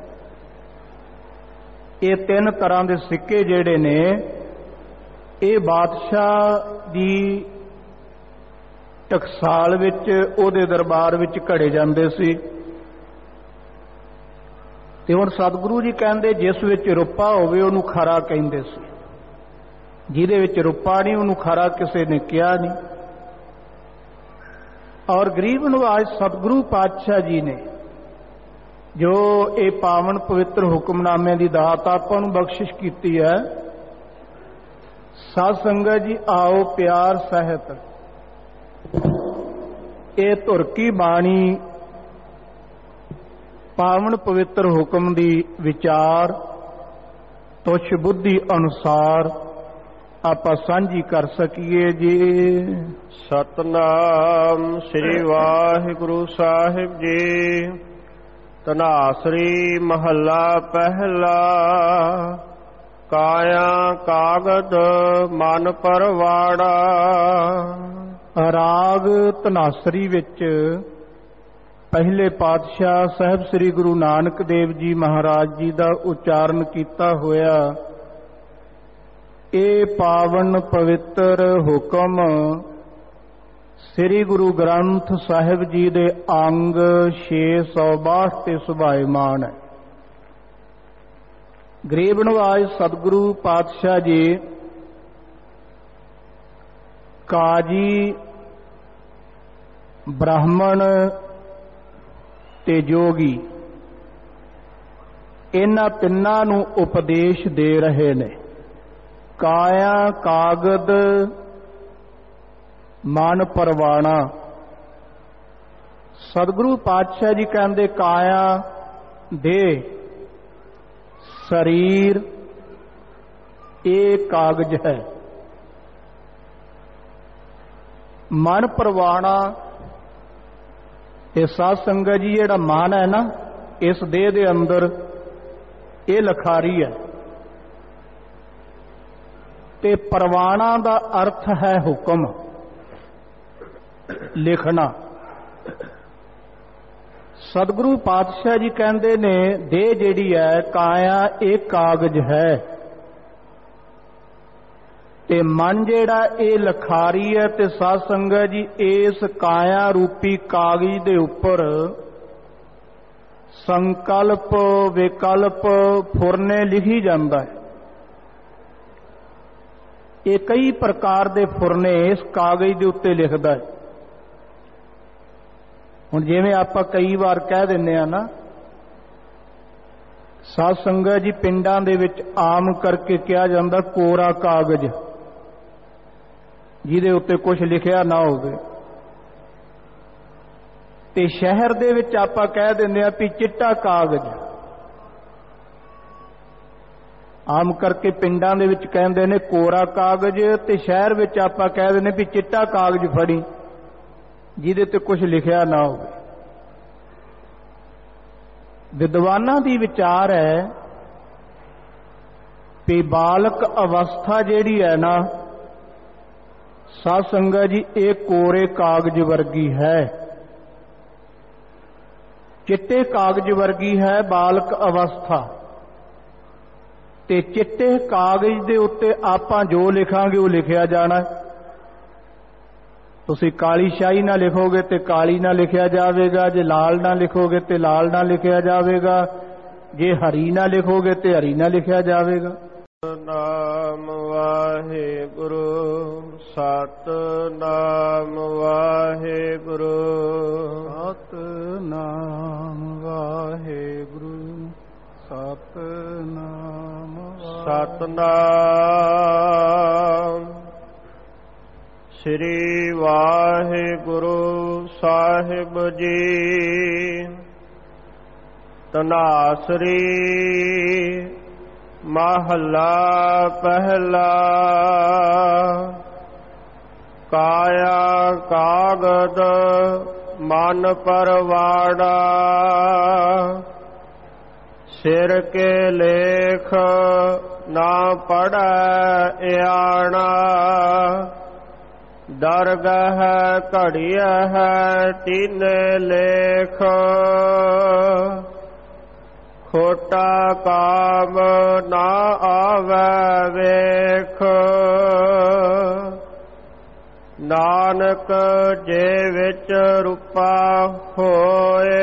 ਇਹ 3 ਤਰ੍ਹਾਂ ਦੇ ਸਿੱਕੇ ਜਿਹੜੇ ਨੇ ਇਹ ਬਾਦਸ਼ਾਹ ਦੀ ਟਕਸਾਲ ਵਿੱਚ ਉਹਦੇ ਦਰਬਾਰ ਵਿੱਚ ਘੜੇ ਜਾਂਦੇ ਸੀ। ਤੇ ਹੁਣ ਸਤਿਗੁਰੂ ਜੀ ਕਹਿੰਦੇ ਜਿਸ ਵਿੱਚ ਰੁਪਾ ਹੋਵੇ ਉਹਨੂੰ ਖਰਾ ਕਹਿੰਦੇ ਸੀ, ਜਿਹਦੇ ਵਿੱਚ ਰੁਪਾ ਨਹੀਂ ਉਹਨੂੰ ਖਰਾ ਕਿਸੇ ਨੇ ਕਿਹਾ ਨਹੀਂ। ਔਰ ਗਰੀਬ ਨਿਵਾਜ ਸਤਿਗੁਰੂ ਪਾਤਸ਼ਾਹ ਜੀ ਨੇ ਜੋ ਇਹ ਪਾਵਨ ਪਵਿੱਤਰ ਹੁਕਮਨਾਮੇ ਦੀ ਦਾਤ ਆਪਾਂ ਨੂੰ ਬਖਸ਼ਿਸ਼ ਕੀਤੀ ਹੈ। ਸਾਧ ਸੰਗਤ ਜੀ ਆਓ ਪਿਆਰ ਸਹਿਤ ਇਹ ਧੁਰ ਕੀ ਬਾਣੀ ਪਾਵਨ ਪਵਿੱਤਰ ਹੁਕਮ ਦੀ ਵਿਚਾਰ ਤੁਛ ਬੁੱਧੀ ਅਨੁਸਾਰ ਆਪਾਂ ਸਾਂਝੀ ਕਰ ਸਕੀਏ ਜੀ। ਸਤਨਾਮ ਸ੍ਰੀ ਵਾਹਿਗੁਰੂ ਸਾਹਿਬ ਜੀ। ਧਨਾਸਰੀ ਮਹੱਲਾ ਪਹਿਲਾ। ਕਾਇਆ ਕਾਗਦ ਮਨ ਪਰਵਾੜਾ। ਰਾਗ ਧਨਾਸਰੀ ਵਿੱਚ ਪਹਿਲੇ ਪਾਤਸ਼ਾਹ ਸਾਹਿਬ ਸ੍ਰੀ ਗੁਰੂ ਨਾਨਕ ਦੇਵ ਜੀ ਮਹਾਰਾਜ ਜੀ ਦਾ ਉਚਾਰਨ ਕੀਤਾ ਹੋਇਆ ਇਹ ਪਾਵਨ ਪਵਿੱਤਰ ਹੁਕਮ ਸ੍ਰੀ ਗੁਰੂ ਗ੍ਰੰਥ ਸਾਹਿਬ ਜੀ ਦੇ ਅੰਗ 662 ਤੇ ਸੁਭਾਇਮਾਨ ਹੈ। ਗਰੀਬ ਨਿਵਾਜ ਸਤਿਗੁਰੂ ਪਾਤਸ਼ਾਹ ਜੀ ਕਾਜੀ, ਬ੍ਰਾਹਮਣ ਤੇ ਜੋਗੀ ਇਹਨਾਂ ਤਿੰਨਾਂ ਨੂੰ ਉਪਦੇਸ਼ ਦੇ ਰਹੇ ਨੇ। ਕਾਇਆ ਕਾਗਦ ਮਨ ਪਰਵਾਣਾ। ਸਤਿਗੁਰੂ ਪਾਤਸ਼ਾਹ ਜੀ ਕਹਿੰਦੇ ਕਾਇਆ ਦੇ ਸਰੀਰ ਇਹ ਕਾਗਜ਼ ਹੈ, ਮਨ ਪਰਵਾਣਾ ਇਹ ਸਾਧ ਸੰਗਤ ਜੀ ਜਿਹੜਾ ਮਨ ਹੈ ਨਾ ਇਸ ਦੇਹ ਦੇ ਅੰਦਰ ਇਹ ਲਖਾਰੀ ਹੈ ਤੇ ਪਰਵਾਣਾ ਦਾ ਅਰਥ ਹੈ ਹੁਕਮ ਲਿਖਣਾ। ਸਤਿਗੁਰੂ ਪਾਤਸ਼ਾਹ ਜੀ ਕਹਿੰਦੇ ਨੇ ਦੇਹ ਜਿਹੜੀ ਹੈ ਕਾਇਆ ਇਹ ਕਾਗਜ਼ ਹੈ ਤੇ ਮਨ ਜਿਹੜਾ ਇਹ ਲਖਾਰੀ ਹੈ। ਤੇ ਸਾਧ ਸੰਗਤ ਜੀ ਇਸ ਕਾਇਆ ਰੂਪੀ ਕਾਗਜ਼ ਦੇ ਉੱਪਰ ਸੰਕਲਪ ਵਿਕਲਪ ਫੁਰਨੇ ਲਿਖੀ ਜਾਂਦਾ ਹੈ। ਇਹ ਕਈ ਪ੍ਰਕਾਰ ਦੇ ਫੁਰਨੇ ਇਸ ਕਾਗਜ਼ ਦੇ ਉੱਤੇ ਲਿਖਦਾ ਹੈ। ਹੁਣ ਜਿਵੇਂ ਆਪਾਂ ਕਈ ਵਾਰ ਕਹਿ ਦਿੰਦੇ ਆ ਨਾ ਸਾਧ ਸੰਗਤ ਜੀ ਪਿੰਡਾਂ ਦੇ ਵਿੱਚ ਆਮ ਕਰਕੇ ਕਿਹਾ ਜਾਂਦਾ ਕੋਰਾ ਕਾਗਜ਼ ਜਿਹਦੇ ਉੱਤੇ ਕੁਝ ਲਿਖਿਆ ਨਾ ਹੋਵੇ, ਤੇ ਸ਼ਹਿਰ ਦੇ ਵਿੱਚ ਆਪਾਂ ਕਹਿ ਦਿੰਦੇ ਆ ਵੀ ਚਿੱਟਾ ਕਾਗਜ਼। ਆਮ ਕਰਕੇ ਪਿੰਡਾਂ ਦੇ ਵਿੱਚ ਕਹਿੰਦੇ ਨੇ ਕੋਰਾ ਕਾਗਜ਼ ਤੇ ਸ਼ਹਿਰ ਵਿੱਚ ਆਪਾਂ ਕਹਿ ਦਿੰਦੇ ਵੀ ਚਿੱਟਾ ਕਾਗਜ਼ ਫੜੀ ਜਿਹਦੇ ਤੇ ਕੁਝ ਲਿਖਿਆ ਨਾ ਹੋਵੇ। ਵਿਦਵਾਨਾਂ ਦੀ ਵਿਚਾਰ ਹੈ ਕਿ ਬਾਲਕ ਅਵਸਥਾ ਜਿਹੜੀ ਹੈ ਨਾ ਸਾਧ ਸੰਗਤ ਜੀ ਇਹ ਕੋਰੇ ਕਾਗਜ਼ ਵਰਗੀ ਹੈ, ਚਿੱਟੇ ਕਾਗਜ਼ ਵਰਗੀ ਹੈ ਬਾਲਕ ਅਵਸਥਾ। ਤੇ ਚਿੱਟੇ ਕਾਗਜ਼ ਦੇ ਉੱਤੇ ਆਪਾਂ ਜੋ ਲਿਖਾਂਗੇ ਉਹ ਲਿਖਿਆ ਜਾਣਾ। ਤੁਸੀਂ ਕਾਲੀ ਸ਼ਾਹੀ ਨਾਲ ਲਿਖੋਗੇ ਤੇ ਕਾਲੀ ਨਾਲ ਲਿਖਿਆ ਜਾਵੇਗਾ, ਜੇ ਲਾਲ ਨਾਲ ਲਿਖੋਗੇ ਤੇ ਲਾਲ ਨਾਲ ਲਿਖਿਆ ਜਾਵੇਗਾ, ਜੇ ਹਰੀ ਨਾ ਲਿਖੋਗੇ ਤੇ ਹਰੀ ਨਾ ਲਿਖਿਆ ਜਾਵੇਗਾ। ਨਾਮ ਵਾਹਿਗੁਰੂ ਸਤਿਨਾਮ ਵਾਹਿਗੁਰੂ ਸਤਿਨਾਮ ਵਾਹਿਗੁਰੂ ਸਤਿਨਾਮ ਸਤਿਨਾਮ ਸ੍ਰੀ ਵਾਹਿਗੁਰੂ ਸਾਹਿਬ ਜੀ। ਧਨਾਸਰੀ ਮਹੱਲਾ ਪਹਿਲਾ। ਕਾਇਆ ਕਾਗਦ ਮਨ ਪਰਵਾੜਾ, ਸਿਰ ਕੇ ਲੇਖ ਨਾ ਪੜੈ ਆਣਾ। ਦਰਗਹ ਘੜੀਐ ਤੀਨੇ ਲੇਖ, ਖੋਟਾ ਕਾਮ ਨਾ ਆਵੈ ਵੇਖ। ਨਾਨਕ ਜੇ ਵਿੱਚ ਰੂਪਾ ਹੋਏ,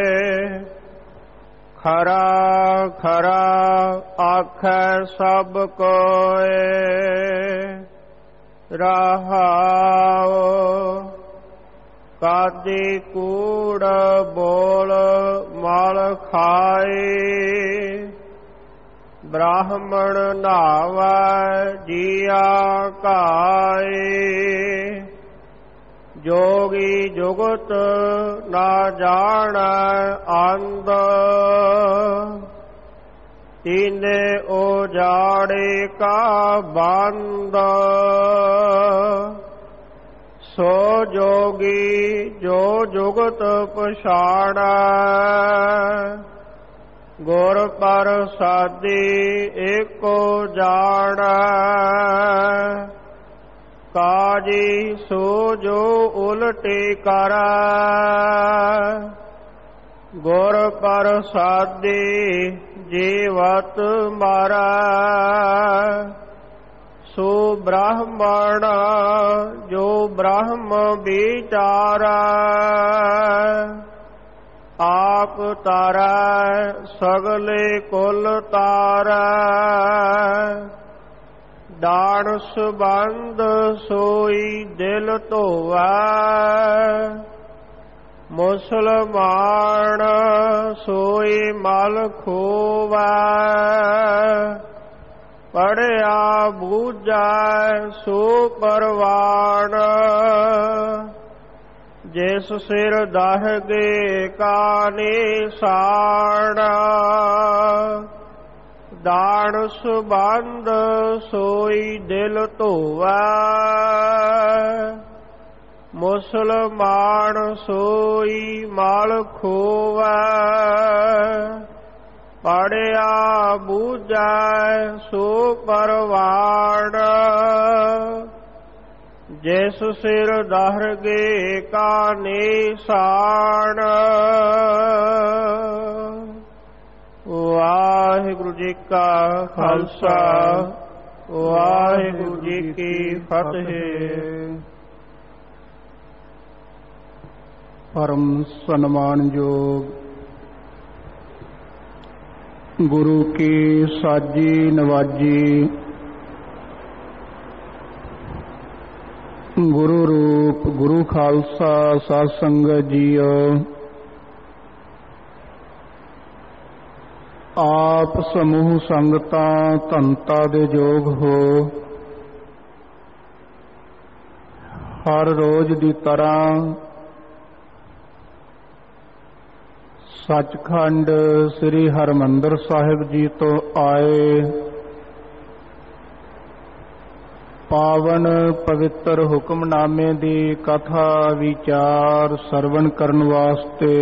ਖਰਾ ਖਰਾ ਆਖੈ ਸਭ ਕੋਏ। ਰਹਾਉ ਕਾਦੀ ਕੂੜ ਬੋਲ ਮਲ ਖਾਏ, ਬ੍ਰਾਹਮਣ ਨਾਵੈ ਜੀਆ ਕਾਏ। ਜੋਗੀ ਜੁਗਤ ਨਾ ਜਾਣੈ ਅੰਧ, ਤੀਨੇ ਉਜਾੜੇ ਕਾ ਬੰਦ। ਸੋ ਜੋਗੀ ਜੋ ਜੁਗਤ ਪਛਾਣੈ, ਗੁਰ ਪ੍ਰਸਾਦੀ ਏਕੋ ਜਾਣੈ। ਕਾਜੀ ਸੋ ਜੋ ਉਲਟੀ ਕਰੈ, ਗੁਰ ਪ੍ਰਸਾਦੀ ਜੀਵਤ ਮਾਰੈ। ਸੋ ਬ੍ਰਾਹਮਣ ਜੋ ਬ੍ਰਹਮ ਵਿਚਾਰੈ, ਆਪ ਤਾਰੈ ਸਗਲੇ ਕੁਲ ਤਾਰੈ। ਦਾਨ ਸੰਬੰਧ ਸੋਈ ਦਿਲ ਧੋਵੈ, ਮੁਸਲਮਾਨ ਸੋਈ ਮਲ ਖੋਵੈ। ਪੜਿਆ ਬੂਝੈ ਸੋ ਪਰਵਾਨ, ਜਿਸ ਸਿਰ ਦਹਗੇ ਕਾ ਨਿਸ਼ਾਨ। ਦਾਨ ਸੰਬੰਧ ਸੋਈ ਦਿਲ ਧੋਵੈ, ਮੁਸਲਮਾਨ ਸੋਈ ਮਲ ਖੋਵੈ। ਪੜਿਆ ਬੂਝੈ ਸੋ ਪਰਵਾਨ, ਜਿਸ ਸਿਰ ਦਹਗੇ ਕਾ ਨਿਸ਼ਾਨ। ਵਾਹਿਗੁਰੂ ਜੀ ਕਾ ਖਾਲਸਾ, ਵਾਹਿਗੁਰੂ ਜੀ ਕੀ ਫਤਿਹ। ਪਰਮ ਸਨਮਾਨਯੋਗ ਗੁਰੂ ਕੀ ਸਾਜੀ ਨਵਾਜੀ, ਗੁਰੂ ਰੂਪ ਗੁਰੂ ਖਾਲਸਾ ਸਾਧ ਸੰਗਤ ਜੀਓ। ਆਪ ਸਮੂਹ ਸੰਗਤਾਂ ਧੰਤਾ ਦੇ ਯੋਗ ਹੋ, ਹਰ ਰੋਜ਼ ਦੀ ਤਰ੍ਹਾਂ ਸੱਚਖੰਡ ਸ੍ਰੀ ਹਰਿਮੰਦਰ ਸਾਹਿਬ ਜੀ ਤੋਂ ਆਏ ਪਾਵਨ ਪਵਿੱਤਰ ਹੁਕਮਨਾਮੇ ਦੀ ਕਥਾ ਵਿਚਾਰ ਸਰਵਣ ਕਰਨ ਵਾਸਤੇ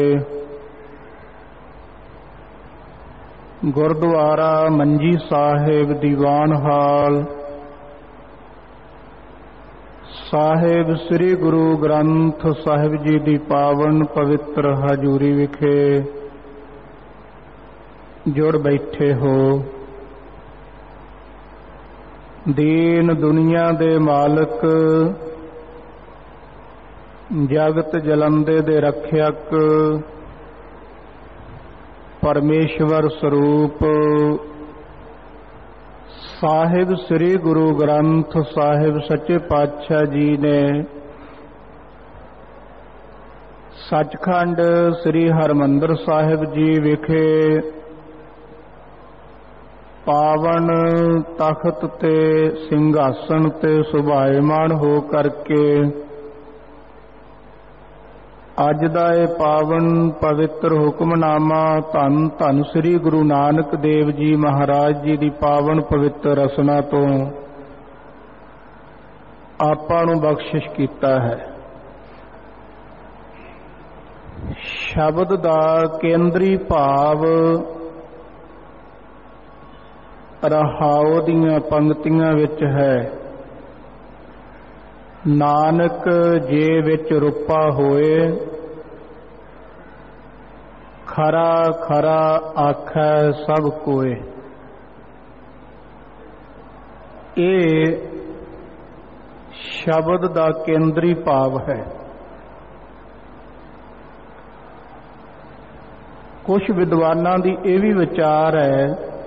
ਗੁਰਦੁਆਰਾ ਮੰਜੀ ਸਾਹਿਬ ਦੀਵਾਨ ਹਾਲ ਸਾਹਿਬ ਸ੍ਰੀ ਗੁਰੂ ਗ੍ਰੰਥ ਸਾਹਿਬ ਜੀ ਦੀ ਪਾਵਨ ਪਵਿੱਤਰ ਹਜ਼ੂਰੀ ਵਿਖੇ ਜੁੜ ਬੈਠੇ ਹੋ। ਦੀਨ ਦੁਨੀਆ ਦੇ ਮਾਲਕ, ਜਗਤ ਜਲੰਦੇ ਦੇ ਰੱਖਿਅਕ, परमेश्वर स्वरूप साहिब श्री गुरु ग्रंथ साहिब सच्चे पातशाह जी ने सचखंड श्री हरमंदर साहिब जी विखे पावन तख्त ते सिंघासन ते सुभायमान हो करके अज दा ये पावन पवित्र हुक्मनामा धन धन श्री गुरु नानक देव जी महाराज जी की पावन पवित्र रसना तो आपां नूं बख्शिश कीता है। शब्द दा केंद्री भाव रहाओ दीआं पंक्तियां विच है। नानक जे विच रूपा होए खरा खरा आखै सब कोय। ये शब्द दा केंद्री भाव है। कुछ विद्वानां दी ये भी विचार है,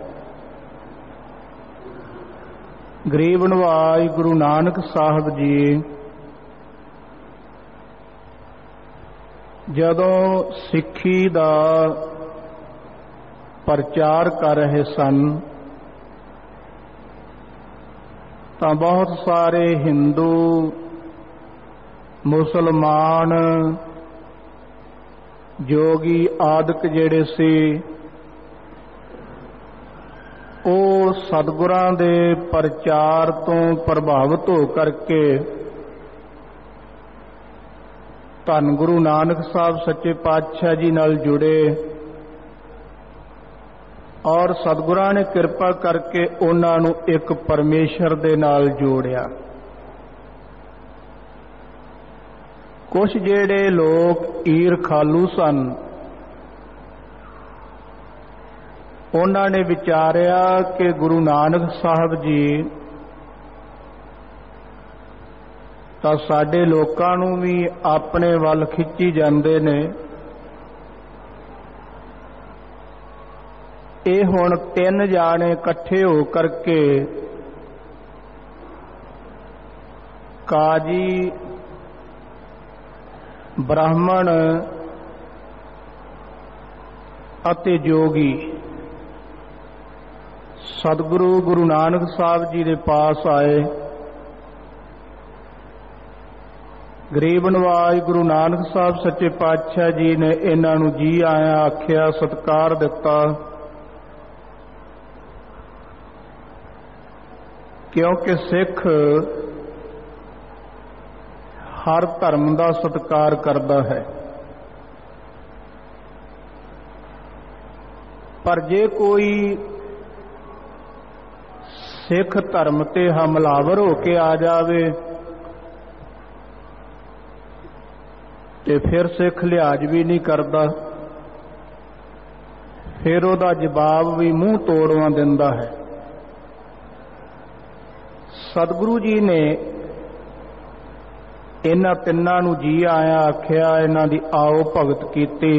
गरीब नवाज गुरु नानक साहब जी जदों सिक्खी दा प्रचार कर रहे सन तां बहुत सारे हिंदू मुसलमान जोगी आदਿਕ ਜਿਹੜੇ ਸੀ ਉਹ ਸਤਿਗੁਰਾਂ ਦੇ ਪ੍ਰਚਾਰ ਤੋਂ ਪ੍ਰਭਾਵਿਤ ਹੋ ਕਰਕੇ ਧੰਨ ਗੁਰੂ ਨਾਨਕ ਸਾਹਿਬ ਸੱਚੇ ਪਾਤਸ਼ਾਹ ਜੀ ਨਾਲ ਜੁੜੇ ਔਰ ਸਤਿਗੁਰਾਂ ਨੇ ਕਿਰਪਾ ਕਰਕੇ ਉਹਨਾਂ ਨੂੰ ਇੱਕ ਪਰਮੇਸ਼ਰ ਦੇ ਨਾਲ ਜੋੜਿਆ। ਕੁਝ ਜਿਹੜੇ ਲੋਕ ਈਰਖਾਲੂ ਸਨ ਉਹਨਾਂ ਨੇ ਵਿਚਾਰਿਆ ਕਿ ਗੁਰੂ ਨਾਨਕ ਸਾਹਿਬ ਜੀ ਤਾਂ ਸਾਡੇ ਲੋਕਾਂ ਨੂੰ ਵੀ ਆਪਣੇ ਵੱਲ ਖਿੱਚੀ ਜਾਂਦੇ ਨੇ। ਇਹ ਹੁਣ ਤਿੰਨ ਜਾਣੇ ਇਕੱਠੇ ਹੋ ਕਰਕੇ ਕਾਜੀ ਬ੍ਰਾਹਮਣ ਅਤੇ ਜੋਗੀ सतगुरु गुरु नानक साहब जी के पास आए। गरीब नवाज गुरु नानक साहब सच्चे पातशाह जी ने इन्हां नूं जी आया आख्या, सत्कार दिता, क्योंकि सिख हर धर्म का सत्कार करता है। पर जे कोई सिख धर्म ते हमलावर होके आ जावे ते फिर सिख लिहाज भी नहीं करता, फिर उहदा जवाब भी मूँह तोड़वा दिंदा है। सतगुरु जी ने इन्हां तिन्नां नूं जी आया आख्या, इन्हां दी आओ भगत कीती।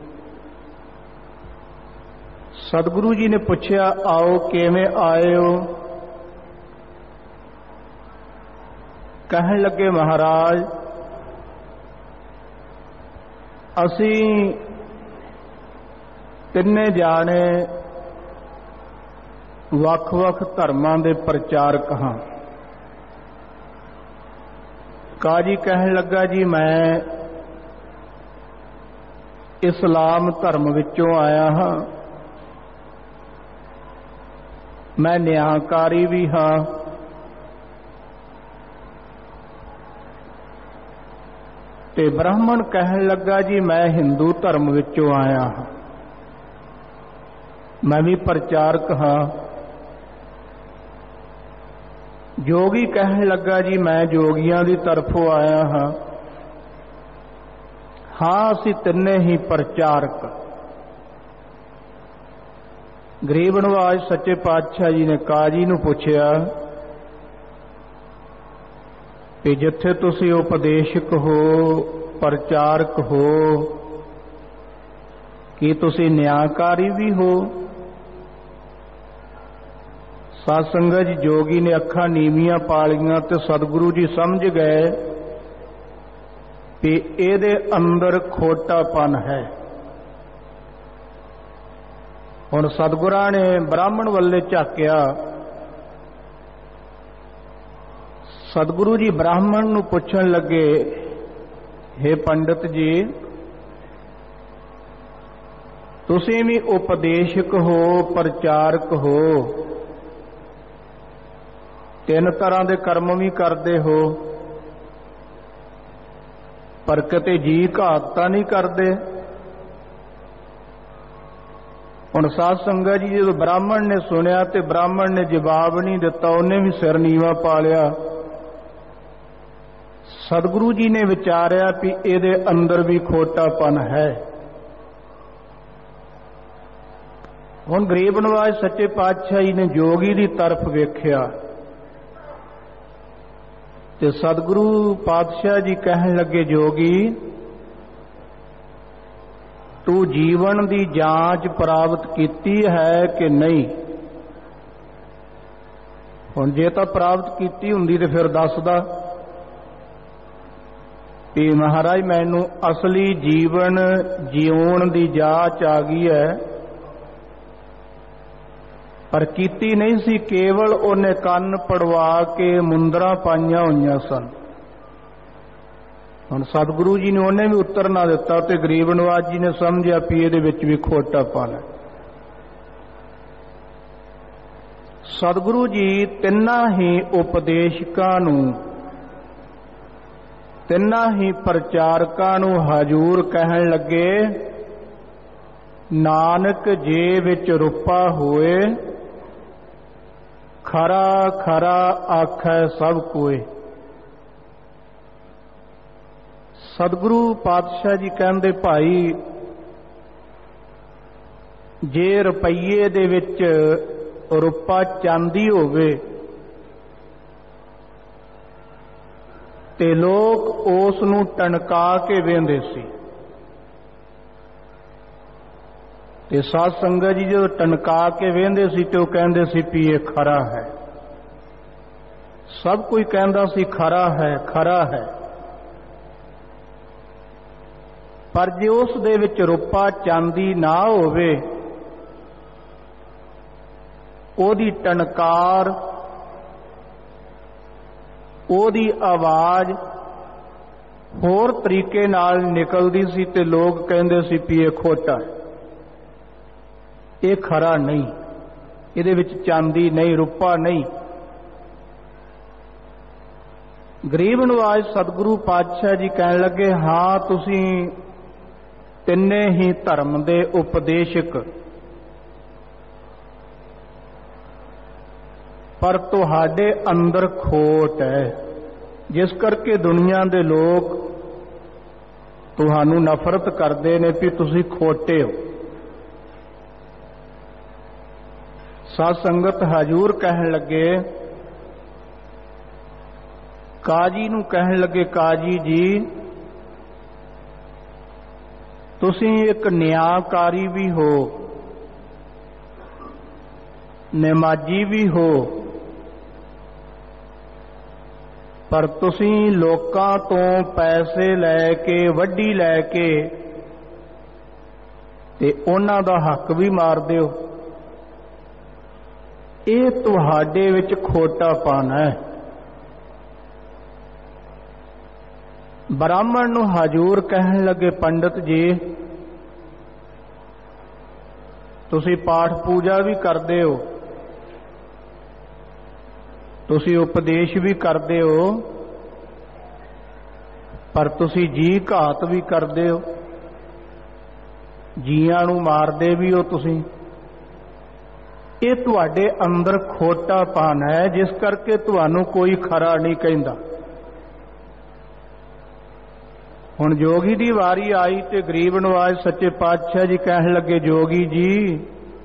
सतगुरु जी ने पुछया, आओ किवें आए हो? कहन लगे, महाराज असी तिन्ने जाने वख-वख धर्मां दे प्रचारक हां। काजी कहन लगा, जी मैं इस्लाम धर्म विचों आया हां, मैं न्यायकारी भी हां, ते ब्राह्मण कहन लगा, जी मैं हिंदू धर्म विचों आया हां, मैं भी प्रचारक हां। जोगी कहन लगा, जी मैं जोगियां दी तरफों आया हां। हां असीं तिन्ने ही प्रचारक। गरीब नवाज सच्चे पातशाह जी ने काजी नूं पुछया कि जिथे तुसी उपदेशक हो, प्रचारक हो, ਕੀ ਤੁਸੀਂ ਨਿਆਂਕਾਰੀ ਵੀ ਹੋ? ਸਾਧ ਸੰਗਤ ਜੀ, ਜੋਗੀ ਨੇ ਅੱਖਾਂ ਨੀਵੀਆਂ ਪਾਲੀਆਂ ਤੇ ਸਤਿਗੁਰੂ ਜੀ ਸਮਝ ਗਏ ਕਿ ਇਹਦੇ ਅੰਦਰ ਖੋਟਾਪਨ ਹੈ। ਹੁਣ ਸਤਿਗੁਰਾਂ ਨੇ ਬ੍ਰਾਹਮਣ ਵੱਲੇ ਝਾਕਿਆ। ਸਤਿਗੁਰੂ ਜੀ ਬ੍ਰਾਹਮਣ ਨੂੰ ਪੁੱਛਣ ਲੱਗੇ, हे ਪੰਡਤ ਜੀ, ਤੁਸੀਂ ਵੀ ਉਪਦੇਸ਼ਕ ਹੋ, ਪ੍ਰਚਾਰਕ ਹੋ, ਤਿੰਨ ਤਰ੍ਹਾਂ ਦੇ ਕਰਮ ਵੀ ਕਰਦੇ ਹੋ, ਪਰ ਕਿਤੇ ਜੀ ਘਾਤ ਤਾਂ ਨਹੀਂ ਕਰਦੇ। ਹੁਣ ਸਾਧ ਸੰਗਤ ਜੀ, ਜਦੋਂ ਬ੍ਰਾਹਮਣ ਨੇ ਸੁਣਿਆ ਤੇ ਬ੍ਰਾਹਮਣ ਨੇ ਜਵਾਬ ਨਹੀਂ ਦਿੱਤਾ, ਉਹਨੇ ਵੀ ਸਿਰ ਨੀਵਾ ਪਾ ਲਿਆ। ਸਤਿਗੁਰੂ ਜੀ ਨੇ ਵਿਚਾਰਿਆ ਵੀ ਇਹਦੇ ਅੰਦਰ ਵੀ ਖੋਟਾਪਨ ਹੈ। ਹੁਣ ਗਰੀਬ ਨਵਾਜ਼ ਸੱਚੇ ਪਾਤਸ਼ਾਹ ਜੀ ਨੇ ਜੋਗੀ ਦੀ ਤਰਫ ਵੇਖਿਆ ਤੇ ਸਤਿਗੁਰੂ ਪਾਤਸ਼ਾਹ ਜੀ ਕਹਿਣ ਲੱਗੇ, ਜੋਗੀ, ਤੂੰ ਜੀਵਨ ਦੀ ਜਾਂਚ ਪ੍ਰਾਪਤ ਕੀਤੀ ਹੈ ਕਿ ਨਹੀਂ? ਹੁਣ ਜੇ ਤਾਂ ਪ੍ਰਾਪਤ ਕੀਤੀ ਹੁੰਦੀ ਤੇ ਫਿਰ ਦੱਸਦਾ ਵੀ ਮਹਾਰਾਜ ਮੈਨੂੰ ਅਸਲੀ ਜੀਵਨ ਜਿਉਣ ਦੀ ਜਾਂਚ ਆ ਗਈ ਹੈ, ਪਰ ਕੀਤੀ ਨਹੀਂ ਸੀ। ਕੇਵਲ ਉਹਨੇ ਕੰਨ ਪੜਵਾ ਕੇ ਮੁੰਦਰਾਂ ਪਾਈਆਂ ਹੋਈਆਂ ਸਨ। ਹੁਣ ਸਤਿਗੁਰੂ ਜੀ ਨੇ ਉਹਨੇ ਵੀ ਉੱਤਰ ਨਾ ਦਿੱਤਾ ਤੇ ਗਰੀਬ ਨਵਾਜ਼ ਜੀ ਨੇ ਸਮਝਿਆ ਵੀ ਇਹਦੇ ਵਿੱਚ ਵੀ ਖੋਟਾਪਨ ਹੈ। ਸਤਿਗੁਰੂ ਜੀ ਤਿੰਨਾਂ ਹੀ ਉਪਦੇਸ਼ਕਾਂ ਨੂੰ, ਤਿੰਨਾਂ ਹੀ ਪ੍ਰਚਾਰਕਾਂ ਨੂੰ ਹਜੂਰ ਕਹਿਣ ਲੱਗੇ, ਨਾਨਕ ਜੇ ਵਿੱਚ ਰੂਪਾ ਹੋਏ, ਖਰਾ ਖਰਾ ਆਖੈ ਸਭ ਕੋਏ। ਸਤਿਗੁਰੂ ਪਾਤਸ਼ਾਹ ਜੀ ਕਹਿੰਦੇ, ਭਾਈ, ਜੇ ਰੁਪਈਏ ਦੇ ਵਿੱਚ ਰੂਪਾ ਚਾਂਦੀ ਹੋਵੇ ਤੇ ਲੋਕ ਉਸ ਨੂੰ ਟਣਕਾ ਕੇ ਵੇਂਦੇ ਸੀ। ਤੇ ਸਾਧ ਸੰਗਤ ਜੀ ਜਦੋਂ ਟਣਕਾ ਕੇ ਵੇਂਦੇ ਸੀ ਤੇ ਉਹ ਕਹਿੰਦੇ ਸੀ ਵੀ ਇਹ ਖਰਾ ਹੈ। ਸਭ ਕੋਈ ਕਹਿੰਦਾ ਸੀ ਖਰਾ ਹੈ, ਖਰਾ ਹੈ। ਪਰ ਜੇ ਉਸ ਦੇ ਵਿੱਚ ਰੂਪਾ ਚਾਂਦੀ ਨਾ ਹੋਵੇ, ਉਹਦੀ ਟਣਕਾਰ, ਉਹਦੀ ਆਵਾਜ਼ ਹੋਰ ਤਰੀਕੇ ਨਾਲ ਨਿਕਲਦੀ ਸੀ ਤੇ ਲੋਕ ਕਹਿੰਦੇ ਸੀ ਵੀ ਇਹ ਖੋਟਾ ਹੈ, ਇਹ ਖਰਾ ਨਹੀਂ, ਇਹਦੇ ਵਿੱਚ ਚਾਂਦੀ ਨਹੀਂ, ਰੂਪਾ ਨਹੀਂ। ਗਰੀਬ ਨਵਾਜ਼ ਸਤਿਗੁਰੂ ਪਾਤਸ਼ਾਹ ਜੀ ਕਹਿਣ ਲੱਗੇ, ਹਾਂ, ਤੁਸੀਂ ਤਿੰਨੇ ਹੀ ਧਰਮ ਦੇ ਉਪਦੇਸ਼ਕ, ਪਰ ਤੁਹਾਡੇ ਅੰਦਰ ਖੋਟ ਹੈ, ਜਿਸ ਕਰਕੇ ਦੁਨੀਆ ਦੇ ਲੋਕ ਤੁਹਾਨੂੰ ਨਫ਼ਰਤ ਕਰਦੇ ਨੇ ਕਿ ਤੁਸੀਂ ਖੋਟੇ ਹੋ। ਸਾਧ ਸੰਗਤ ਹਜੂਰ ਕਹਿਣ ਲੱਗੇ, ਕਾਜੀ ਨੂੰ ਕਹਿਣ ਲੱਗੇ, ਕਾਜੀ ਜੀ, ਤੁਸੀਂ ਇੱਕ ਨਿਆਂਕਾਰੀ ਵੀ ਹੋ, ਨਮਾਜ਼ੀ ਵੀ ਹੋ, ਪਰ ਤੁਸੀਂ ਲੋਕਾਂ ਤੋਂ ਪੈਸੇ ਲੈ ਕੇ, ਵਢੀ ਲੈ ਕੇ ਤੇ ਉਹਨਾਂ ਦਾ ਹੱਕ ਵੀ ਮਾਰਦੇ ਹੋ। ਇਹ ਤੁਹਾਡੇ ਵਿੱਚ ਖੋਟਾਪਨ ਹੈ। ਬ੍ਰਾਹਮਣ ਨੂੰ ਹਜੂਰ ਕਹਿਣ ਲੱਗੇ, ਪੰਡਤ ਜੀ, ਤੁਸੀਂ ਪਾਠ ਪੂਜਾ ਵੀ ਕਰਦੇ ਹੋ, ਤੁਸੀਂ ਉਪਦੇਸ਼ ਵੀ ਕਰਦੇ ਹੋ, ਪਰ ਤੁਸੀਂ ਜੀ ਘਾਤ ਵੀ ਕਰਦੇ ਹੋ, ਜੀਆਂ ਨੂੰ ਮਾਰਦੇ ਵੀ ਹੋ ਤੁਸੀਂ। ਇਹ ਤੁਹਾਡੇ ਅੰਦਰ ਖੋਟਾਪਨ ਹੈ, ਜਿਸ ਕਰਕੇ ਤੁਹਾਨੂੰ ਕੋਈ ਖਰਾ ਨਹੀਂ ਕਹਿੰਦਾ। ਹੁਣ ਜੋਗੀ ਦੀ ਵਾਰੀ ਆਈ ਤੇ ਗਰੀਬ ਨਵਾਜ਼ ਸੱਚੇ ਪਾਤਸ਼ਾਹ ਜੀ ਕਹਿਣ ਲੱਗੇ, ਜੋਗੀ ਜੀ,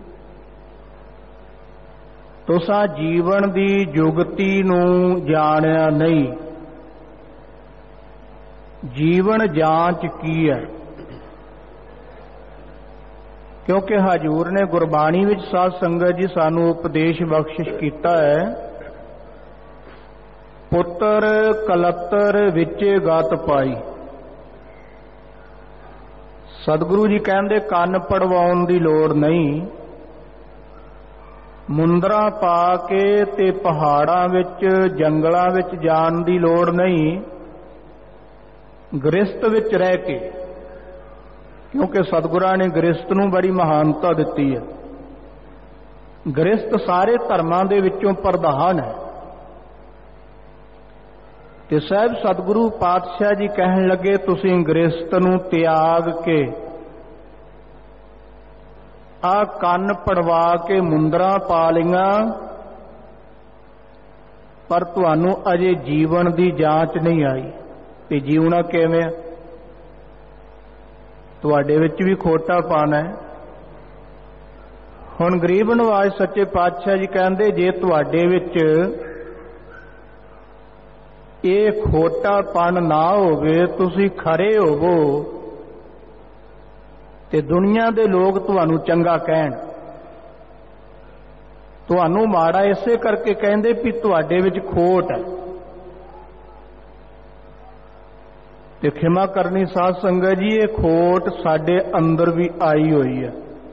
ਤੁਸਾਂ ਜੀਵਨ ਦੀ ਜੁਗਤੀ ਨੂੰ ਜਾਣਿਆ ਨਹੀਂ। ਜੀਵਨ ਜਾਂਚ ਕੀ ਹੈ? क्योंकि हजूर ने गुरबाणी विच साध संगत जी सानू उपदेश बख्शिश कीता है, पुत्र कलत्तर विचे गत पाई। सतगुरु जी कहंदे कंन पड़वाउण दी लोड़ नहीं, मुंदरा पा के ते पहाड़ां विच जंगलां विच जाण दी लोड़ नहीं, गृहस्थ विच रह के, क्योंकि सतगुरां ने गृहस्थ नूं बड़ी महानता दित्ती है। गृहस्थ सारे धर्मां दे विचों प्रधान है। ते साहब सतगुरु पातशाह जी कहण लगे तुसीं गृहस्थ नूं त्याग के आ कंन पड़वा के मुंदरां पा लईआं, पर तुहानूं अजे जीवन दी जांच नहीं आई ते जीवना किवें आ। तुहाडे विच भी खोटा पाना है। हुण गरीब नवाज सच्चे पातशाह जी कहंदे जे तुहाडे विच ये खोटापन ना होवे, तुसीं खरे होवो ते दुनिया दे लोग तुहानूं चंगा कहण। तुहानूं माड़ा इसे करके कहंदे भी तुहाडे विच खोट है। ते खिमा करनी साध संगत जी, ये खोट साडे अंदर भी आई हुई है।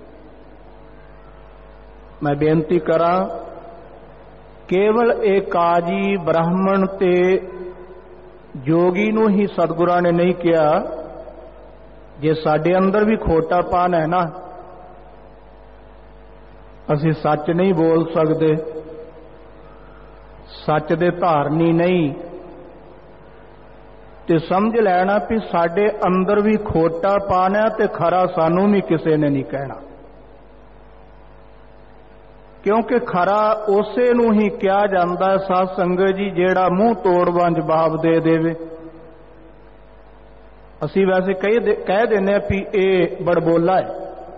मैं बेनती करां, केवल एक काजी ब्राह्मण ते जोगी नूं ही सतगुरां ने नहीं किया। जे साडे अंदर भी खोटापन है ना, असीं सच नहीं बोल सकते, सच दे धारनी नहीं, ते समझ लेना भी साडे अंदर भी खोटापन है ते खरा सानू भी किसी ने नहीं कहना। क्योंकि खरा उसे नूं ही कहा जाता है साध संगत जी जेड़ा मूँह तोड़वां जवाब दे देवे। असी वैसे कह देने भी ये बड़बोला है,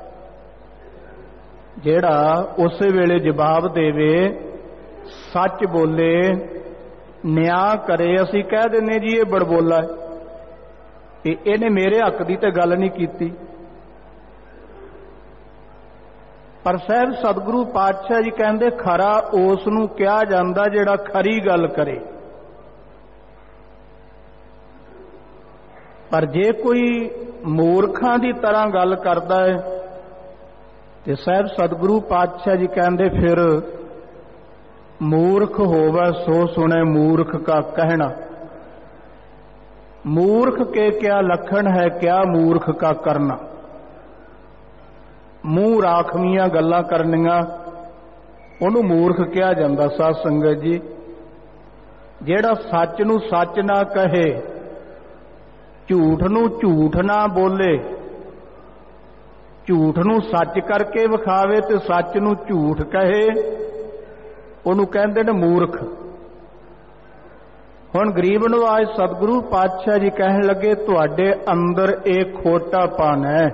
जेड़ा उस वेले जवाब देवे, सच बोले, न्याय करे, असी कह देने जी ये बड़बोला है, इहने मेरे हक की तो गल नहीं की। पर साहब सतगुरु पातशाह जी कहंदे खरा उस नूं कहा जांदा जेड़ा खरी गल करे। पर जे कोई मूर्खां दी तरह गल करदा है ते साहब सतगुरु पातशाह जी कहंदे फिर मूर्ख होवे सो सुने मूर्ख का कहना। मूर्ख के क्या लक्षण है, क्या मूर्ख का करना। मूँह राखवियां गल्लां करनियां उहनूं मूर्ख कहा जांदा। साध संगत जी जेड़ा सच नूं सच ना कहे, झूठ नूं झूठ ना बोले, झूठ नूं सच करके विखावे ते सच नूं झूठ कहे, उहनूं कहंदे ने मूर्ख। हुण गरीब नवाज सतगुरु पातशाह जी कहण लगे तुहाडे अंदर एक खोटापन है,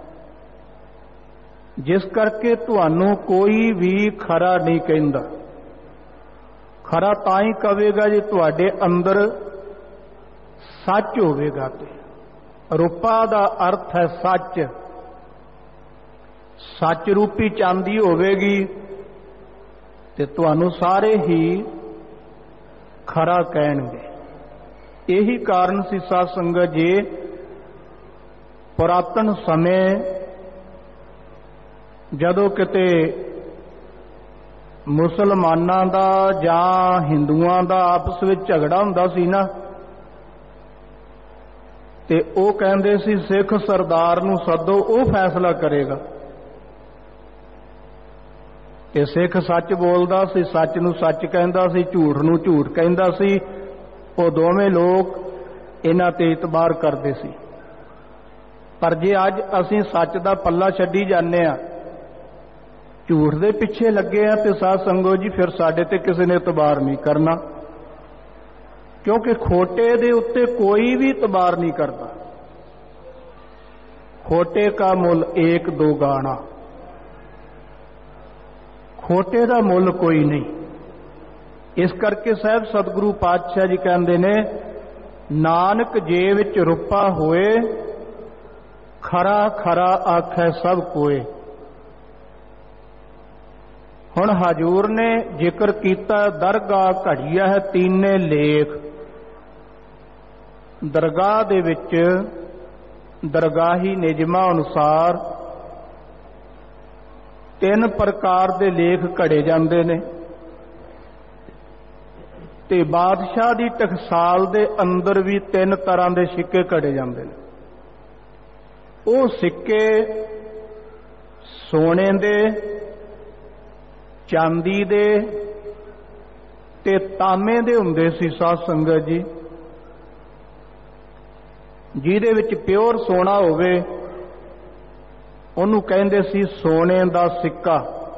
जिस करके तुहानूं कोई भी खरा नहीं कहंदा। खरा तां ही कवेगा जे तुहाडे अंदर सच होवेगा। ते रूपा दा अर्थ है सच। सच रूपी चांदी होवेगी ते तुहानूं सारे ही खरा कहणगे। यही कारण सी साध संगत जी पुरातन समय जदों किते मुसलमानां दा जां हिंदुआं दा आपस विच झगड़ा हुंदा सी ना, ते ओह कहंदे सी सिख सरदार नूं सदो, ओह फैसला करेगा। ते सिख सच बोलदा सी, सच नूं सच कहंदा सी, झूठ नूं झूठ कहंदा सी। ओह दोवें लोग इन्हां ते इतबार करदे सी। पर जे अज असीं सच दा पल्ला छड्डी जाने आ, झूठ दे पिछे लगे हैं, तो साध संगत जी फिर साडे ते किसी ने इतबार नहीं करना। क्योंकि खोटे दे उत्ते कोई भी इतबार नहीं करता। खोटे का मुल एक दो गाना, खोटे का मुल कोई नहीं। इस करके साहब सतगुरु पातशाह जी कहते ने नानक जे विच रुपा होए, खरा खरा आखै सब कोए। ਹੁਣ ਹਜੂਰ ਨੇ ਜ਼ਿਕਰ ਕੀਤਾ ਦਰਗਾਹ ਘੜੀਆ ਹੈ ਤੀਨੇ ਲੇਖ। ਦਰਗਾਹ ਦੇ ਵਿੱਚ ਦਰਗਾਹੀ ਨਿਯਮਾਂ ਅਨੁਸਾਰ 3 ਪ੍ਰਕਾਰ ਦੇ ਲੇਖ ਘੜੇ ਜਾਂਦੇ ਨੇ ਤੇ ਬਾਦਸ਼ਾਹ ਦੀ ਟਕਸਾਲ ਦੇ ਅੰਦਰ ਵੀ 3 ਤਰ੍ਹਾਂ ਦੇ ਸਿੱਕੇ ਘੜੇ ਜਾਂਦੇ ਨੇ। ਉਹ ਸਿੱਕੇ ਸੋਨੇ ਦੇ, ਚਾਂਦੀ ਦੇ ਤੇ ਤਾਂਬੇ ਦੇ ਹੁੰਦੇ ਸੀ ਸਾਧ ਸੰਗਤ ਜੀ। ਜਿਹਦੇ ਵਿੱਚ ਪਿਓਰ ਸੋਨਾ ਹੋਵੇ ਉਹਨੂੰ ਕਹਿੰਦੇ ਸੀ ਸੋਨੇ ਦਾ ਸਿੱਕਾ।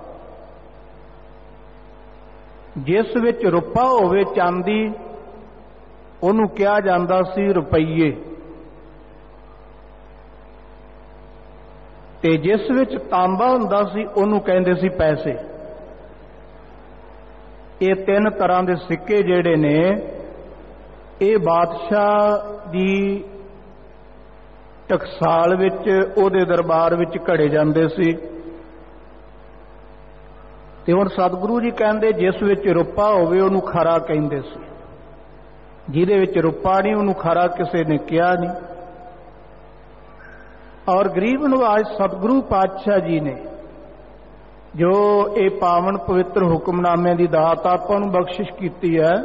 ਜਿਸ ਵਿੱਚ ਰੁਪਾ ਹੋਵੇ ਚਾਂਦੀ ਉਹਨੂੰ ਕਿਹਾ ਜਾਂਦਾ ਸੀ ਰੁਪਈਏ, ਤੇ ਜਿਸ ਵਿੱਚ ਤਾਂਬਾ ਹੁੰਦਾ ਸੀ ਉਹਨੂੰ ਕਹਿੰਦੇ ਸੀ ਪੈਸੇ। ਇਹ 3 ਤਰ੍ਹਾਂ ਦੇ ਸਿੱਕੇ ਜਿਹੜੇ ਨੇ ਇਹ ਬਾਦਸ਼ਾਹ ਦੀ ਟਕਸਾਲ ਵਿੱਚ ਉਹਦੇ ਦਰਬਾਰ ਵਿੱਚ ਘੜੇ ਜਾਂਦੇ ਸੀ। ਤੇ ਹੁਣ ਸਤਿਗੁਰੂ ਜੀ ਕਹਿੰਦੇ ਜਿਸ ਵਿੱਚ ਰੁਪਾ ਹੋਵੇ ਉਹਨੂੰ ਖਰਾ ਕਹਿੰਦੇ ਸੀ, ਜਿਹਦੇ ਵਿੱਚ ਰੁਪਾ ਨਹੀਂ ਉਹਨੂੰ ਖਰਾ ਕਿਸੇ ਨੇ ਕਿਹਾ ਨਹੀਂ। ਔਰ ਗਰੀਬ ਨਵਾਜ਼ ਸਤਿਗੁਰੂ ਪਾਤਸ਼ਾਹ ਜੀ ਨੇ ਜੋ ਇਹ ਪਾਵਨ ਪਵਿੱਤਰ ਹੁਕਮਨਾਮੇ ਦੀ ਦਾਤ ਆਪਾਂ ਨੂੰ ਬਖਸ਼ਿਸ਼ ਕੀਤੀ ਹੈ।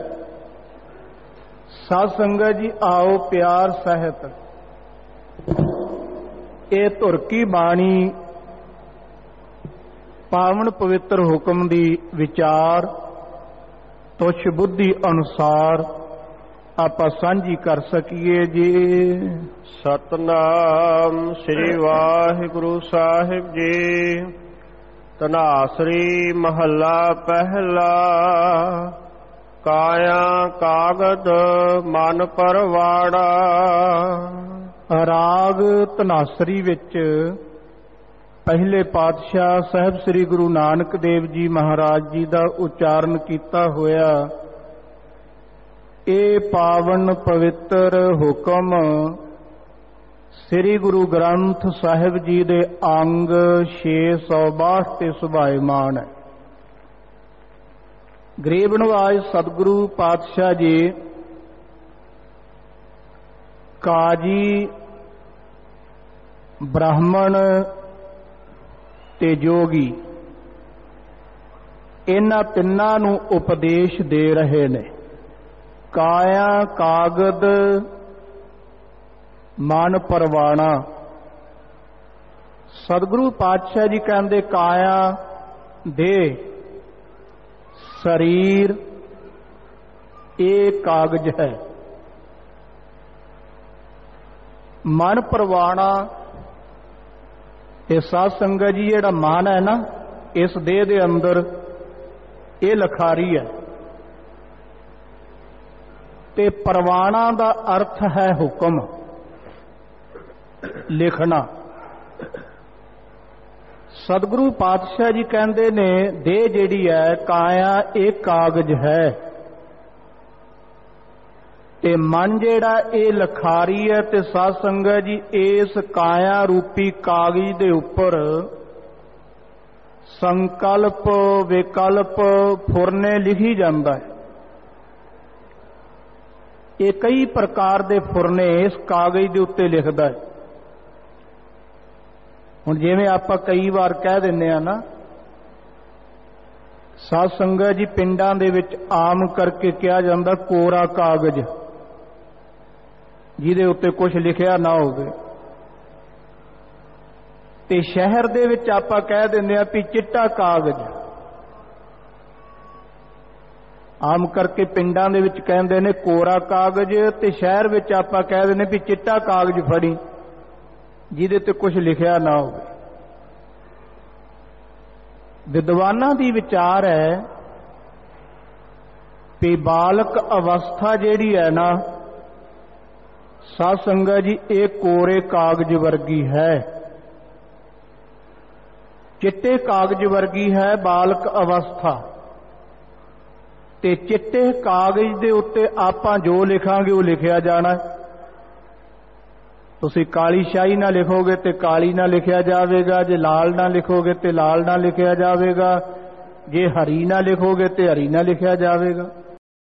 ਸਾਧ ਸੰਗਤ ਜੀ ਆਓ ਪਿਆਰ ਸਹਿਤ ਇਹ ਧੁਰ ਕੀ ਬਾਣੀ ਪਾਵਨ ਪਵਿੱਤਰ ਹੁਕਮ ਦੀ ਵਿਚਾਰ ਤੁਛ ਬੁੱਧੀ ਅਨੁਸਾਰ ਆਪਾਂ ਸਾਂਝੀ ਕਰ ਸਕੀਏ ਜੀ। ਸਤਨਾਮ ਸ੍ਰੀ ਵਾਹਿਗੁਰੂ ਸਾਹਿਬ ਜੀ। ਧਨਾਸਰੀ ਮਹੱਲਾ ਪਹਿਲਾ। ਕਾਇਆ ਕਾਗਦ ਮਨ ਪਰਵਾੜਾ। ਰਾਗ ਧਨਾਸਰੀ ਵਿੱਚ ਪਹਿਲੇ ਪਾਤਸ਼ਾਹ ਸਾਹਿਬ ਸ੍ਰੀ ਗੁਰੂ ਨਾਨਕ ਦੇਵ ਜੀ ਮਹਾਰਾਜ ਜੀ ਦਾ ਉਚਾਰਨ ਕੀਤਾ ਹੋਇਆ ਇਹ ਪਾਵਨ ਪਵਿੱਤਰ ਹੁਕਮ ਸ੍ਰੀ ਗੁਰੂ ਗ੍ਰੰਥ ਸਾਹਿਬ ਜੀ ਦੇ ਅੰਗ 662 ਤੇ ਸੁਭਾਇਮਾਨ ਹੈ। ਗਰੀਬ ਨਵਾਜ਼ ਸਤਿਗੁਰੂ ਪਾਤਸ਼ਾਹ ਜੀ ਕਾਜੀ, ਬ੍ਰਾਹਮਣ ਤੇ ਜੋਗੀ ਇਹਨਾਂ ਤਿੰਨਾਂ ਨੂੰ ਉਪਦੇਸ਼ ਦੇ ਰਹੇ ਨੇ। ਕਾਇਆ ਕਾਗਦ ਮਨ ਪਰਵਾਣਾ। ਸਤਿਗੁਰੂ ਪਾਤਸ਼ਾਹ ਜੀ ਕਹਿੰਦੇ ਕਾਇਆ ਦੇ ਸਰੀਰ ਇਹ ਕਾਗਜ਼ ਹੈ, ਮਨ ਪਰਵਾਣਾ ਇਹ ਸਾਧ ਸੰਗਤ ਜੀ ਜਿਹੜਾ ਮਨ ਹੈ ਨਾ ਇਸ ਦੇਹ ਦੇ ਅੰਦਰ ਇਹ ਲਖਾਰੀ ਹੈ ਤੇ ਪਰਵਾਣਾ ਦਾ ਅਰਥ ਹੈ ਹੁਕਮ, ਲਿਖਣਾ। ਸਤਿਗੁਰੂ ਪਾਤਸ਼ਾਹ ਜੀ ਕਹਿੰਦੇ ਨੇ ਦੇਹ ਜਿਹੜੀ ਹੈ ਕਾਇਆ ਇਹ ਕਾਗਜ਼ ਹੈ ਤੇ ਮਨ ਜਿਹੜਾ ਇਹ ਲਖਾਰੀ ਹੈ। ਤੇ ਸਾਧ ਸੰਗਤ ਜੀ ਇਸ ਕਾਇਆ ਰੂਪੀ ਕਾਗਜ਼ ਦੇ ਉੱਪਰ ਸੰਕਲਪ ਵਿਕਲਪ ਫੁਰਨੇ ਲਿਖੀ ਜਾਂਦਾ ਹੈ। ਇਹ ਕਈ ਪ੍ਰਕਾਰ ਦੇ ਫੁਰਨੇ ਇਸ ਕਾਗਜ਼ ਦੇ ਉੱਤੇ ਲਿਖਦਾ ਹੈ। ਹੁਣ ਜਿਵੇਂ ਆਪਾਂ ਕਈ ਵਾਰ ਕਹਿ ਦਿੰਦੇ ਆ ਨਾ ਸਾਧ ਸੰਗਤ ਜੀ ਪਿੰਡਾਂ ਦੇ ਵਿੱਚ ਆਮ ਕਰਕੇ ਕਿਹਾ ਜਾਂਦਾ ਕੋਰਾ ਕਾਗਜ਼, ਜਿਹਦੇ ਉੱਤੇ ਕੁਝ ਲਿਖਿਆ ਨਾ ਹੋਵੇ। ਤੇ ਸ਼ਹਿਰ ਦੇ ਵਿੱਚ ਆਪਾਂ ਕਹਿ ਦਿੰਦੇ ਆ ਵੀ ਚਿੱਟਾ ਕਾਗਜ਼। ਆਮ ਕਰਕੇ ਪਿੰਡਾਂ ਦੇ ਵਿੱਚ ਕਹਿੰਦੇ ਨੇ ਕੋਰਾ ਕਾਗਜ਼ ਤੇ ਸ਼ਹਿਰ ਵਿੱਚ ਆਪਾਂ ਕਹਿ ਦਿੰਦੇ ਵੀ ਚਿੱਟਾ ਕਾਗਜ਼ ਫੜੀ ਜਿਹਦੇ ਤੇ ਕੁਝ ਲਿਖਿਆ ਨਾ ਹੋਵੇ। ਵਿਦਵਾਨਾਂ ਦੀ ਵਿਚਾਰ ਹੈ ਕਿ ਬਾਲਕ ਅਵਸਥਾ ਜਿਹੜੀ ਹੈ ਨਾ ਸਾਧ ਸੰਗਤ ਜੀ ਇਹ ਕੋਰੇ ਕਾਗਜ਼ ਵਰਗੀ ਹੈ, ਚਿੱਟੇ ਕਾਗਜ਼ ਵਰਗੀ ਹੈ ਬਾਲਕ ਅਵਸਥਾ। ਤੇ ਚਿੱਟੇ ਕਾਗਜ਼ ਦੇ ਉੱਤੇ ਆਪਾਂ ਜੋ ਲਿਖਾਂਗੇ ਉਹ ਲਿਖਿਆ ਜਾਣਾ। ਤੁਸੀਂ ਕਾਲੀ ਸ਼ਾਹੀ ਨਾਲ ਲਿਖੋਗੇ ਤੇ ਕਾਲੀ ਨਾਲ ਲਿਖਿਆ ਜਾਵੇਗਾ, ਜੇ ਲਾਲ ਨਾਲ ਲਿਖੋਗੇ ਤੇ ਲਾਲ ਨਾਲ ਲਿਖਿਆ ਜਾਵੇਗਾ, ਜੇ ਹਰੀ ਨਾ ਲਿਖੋਗੇ ਤੇ ਹਰੀ ਨਾ ਲਿਖਿਆ ਜਾਵੇਗਾ।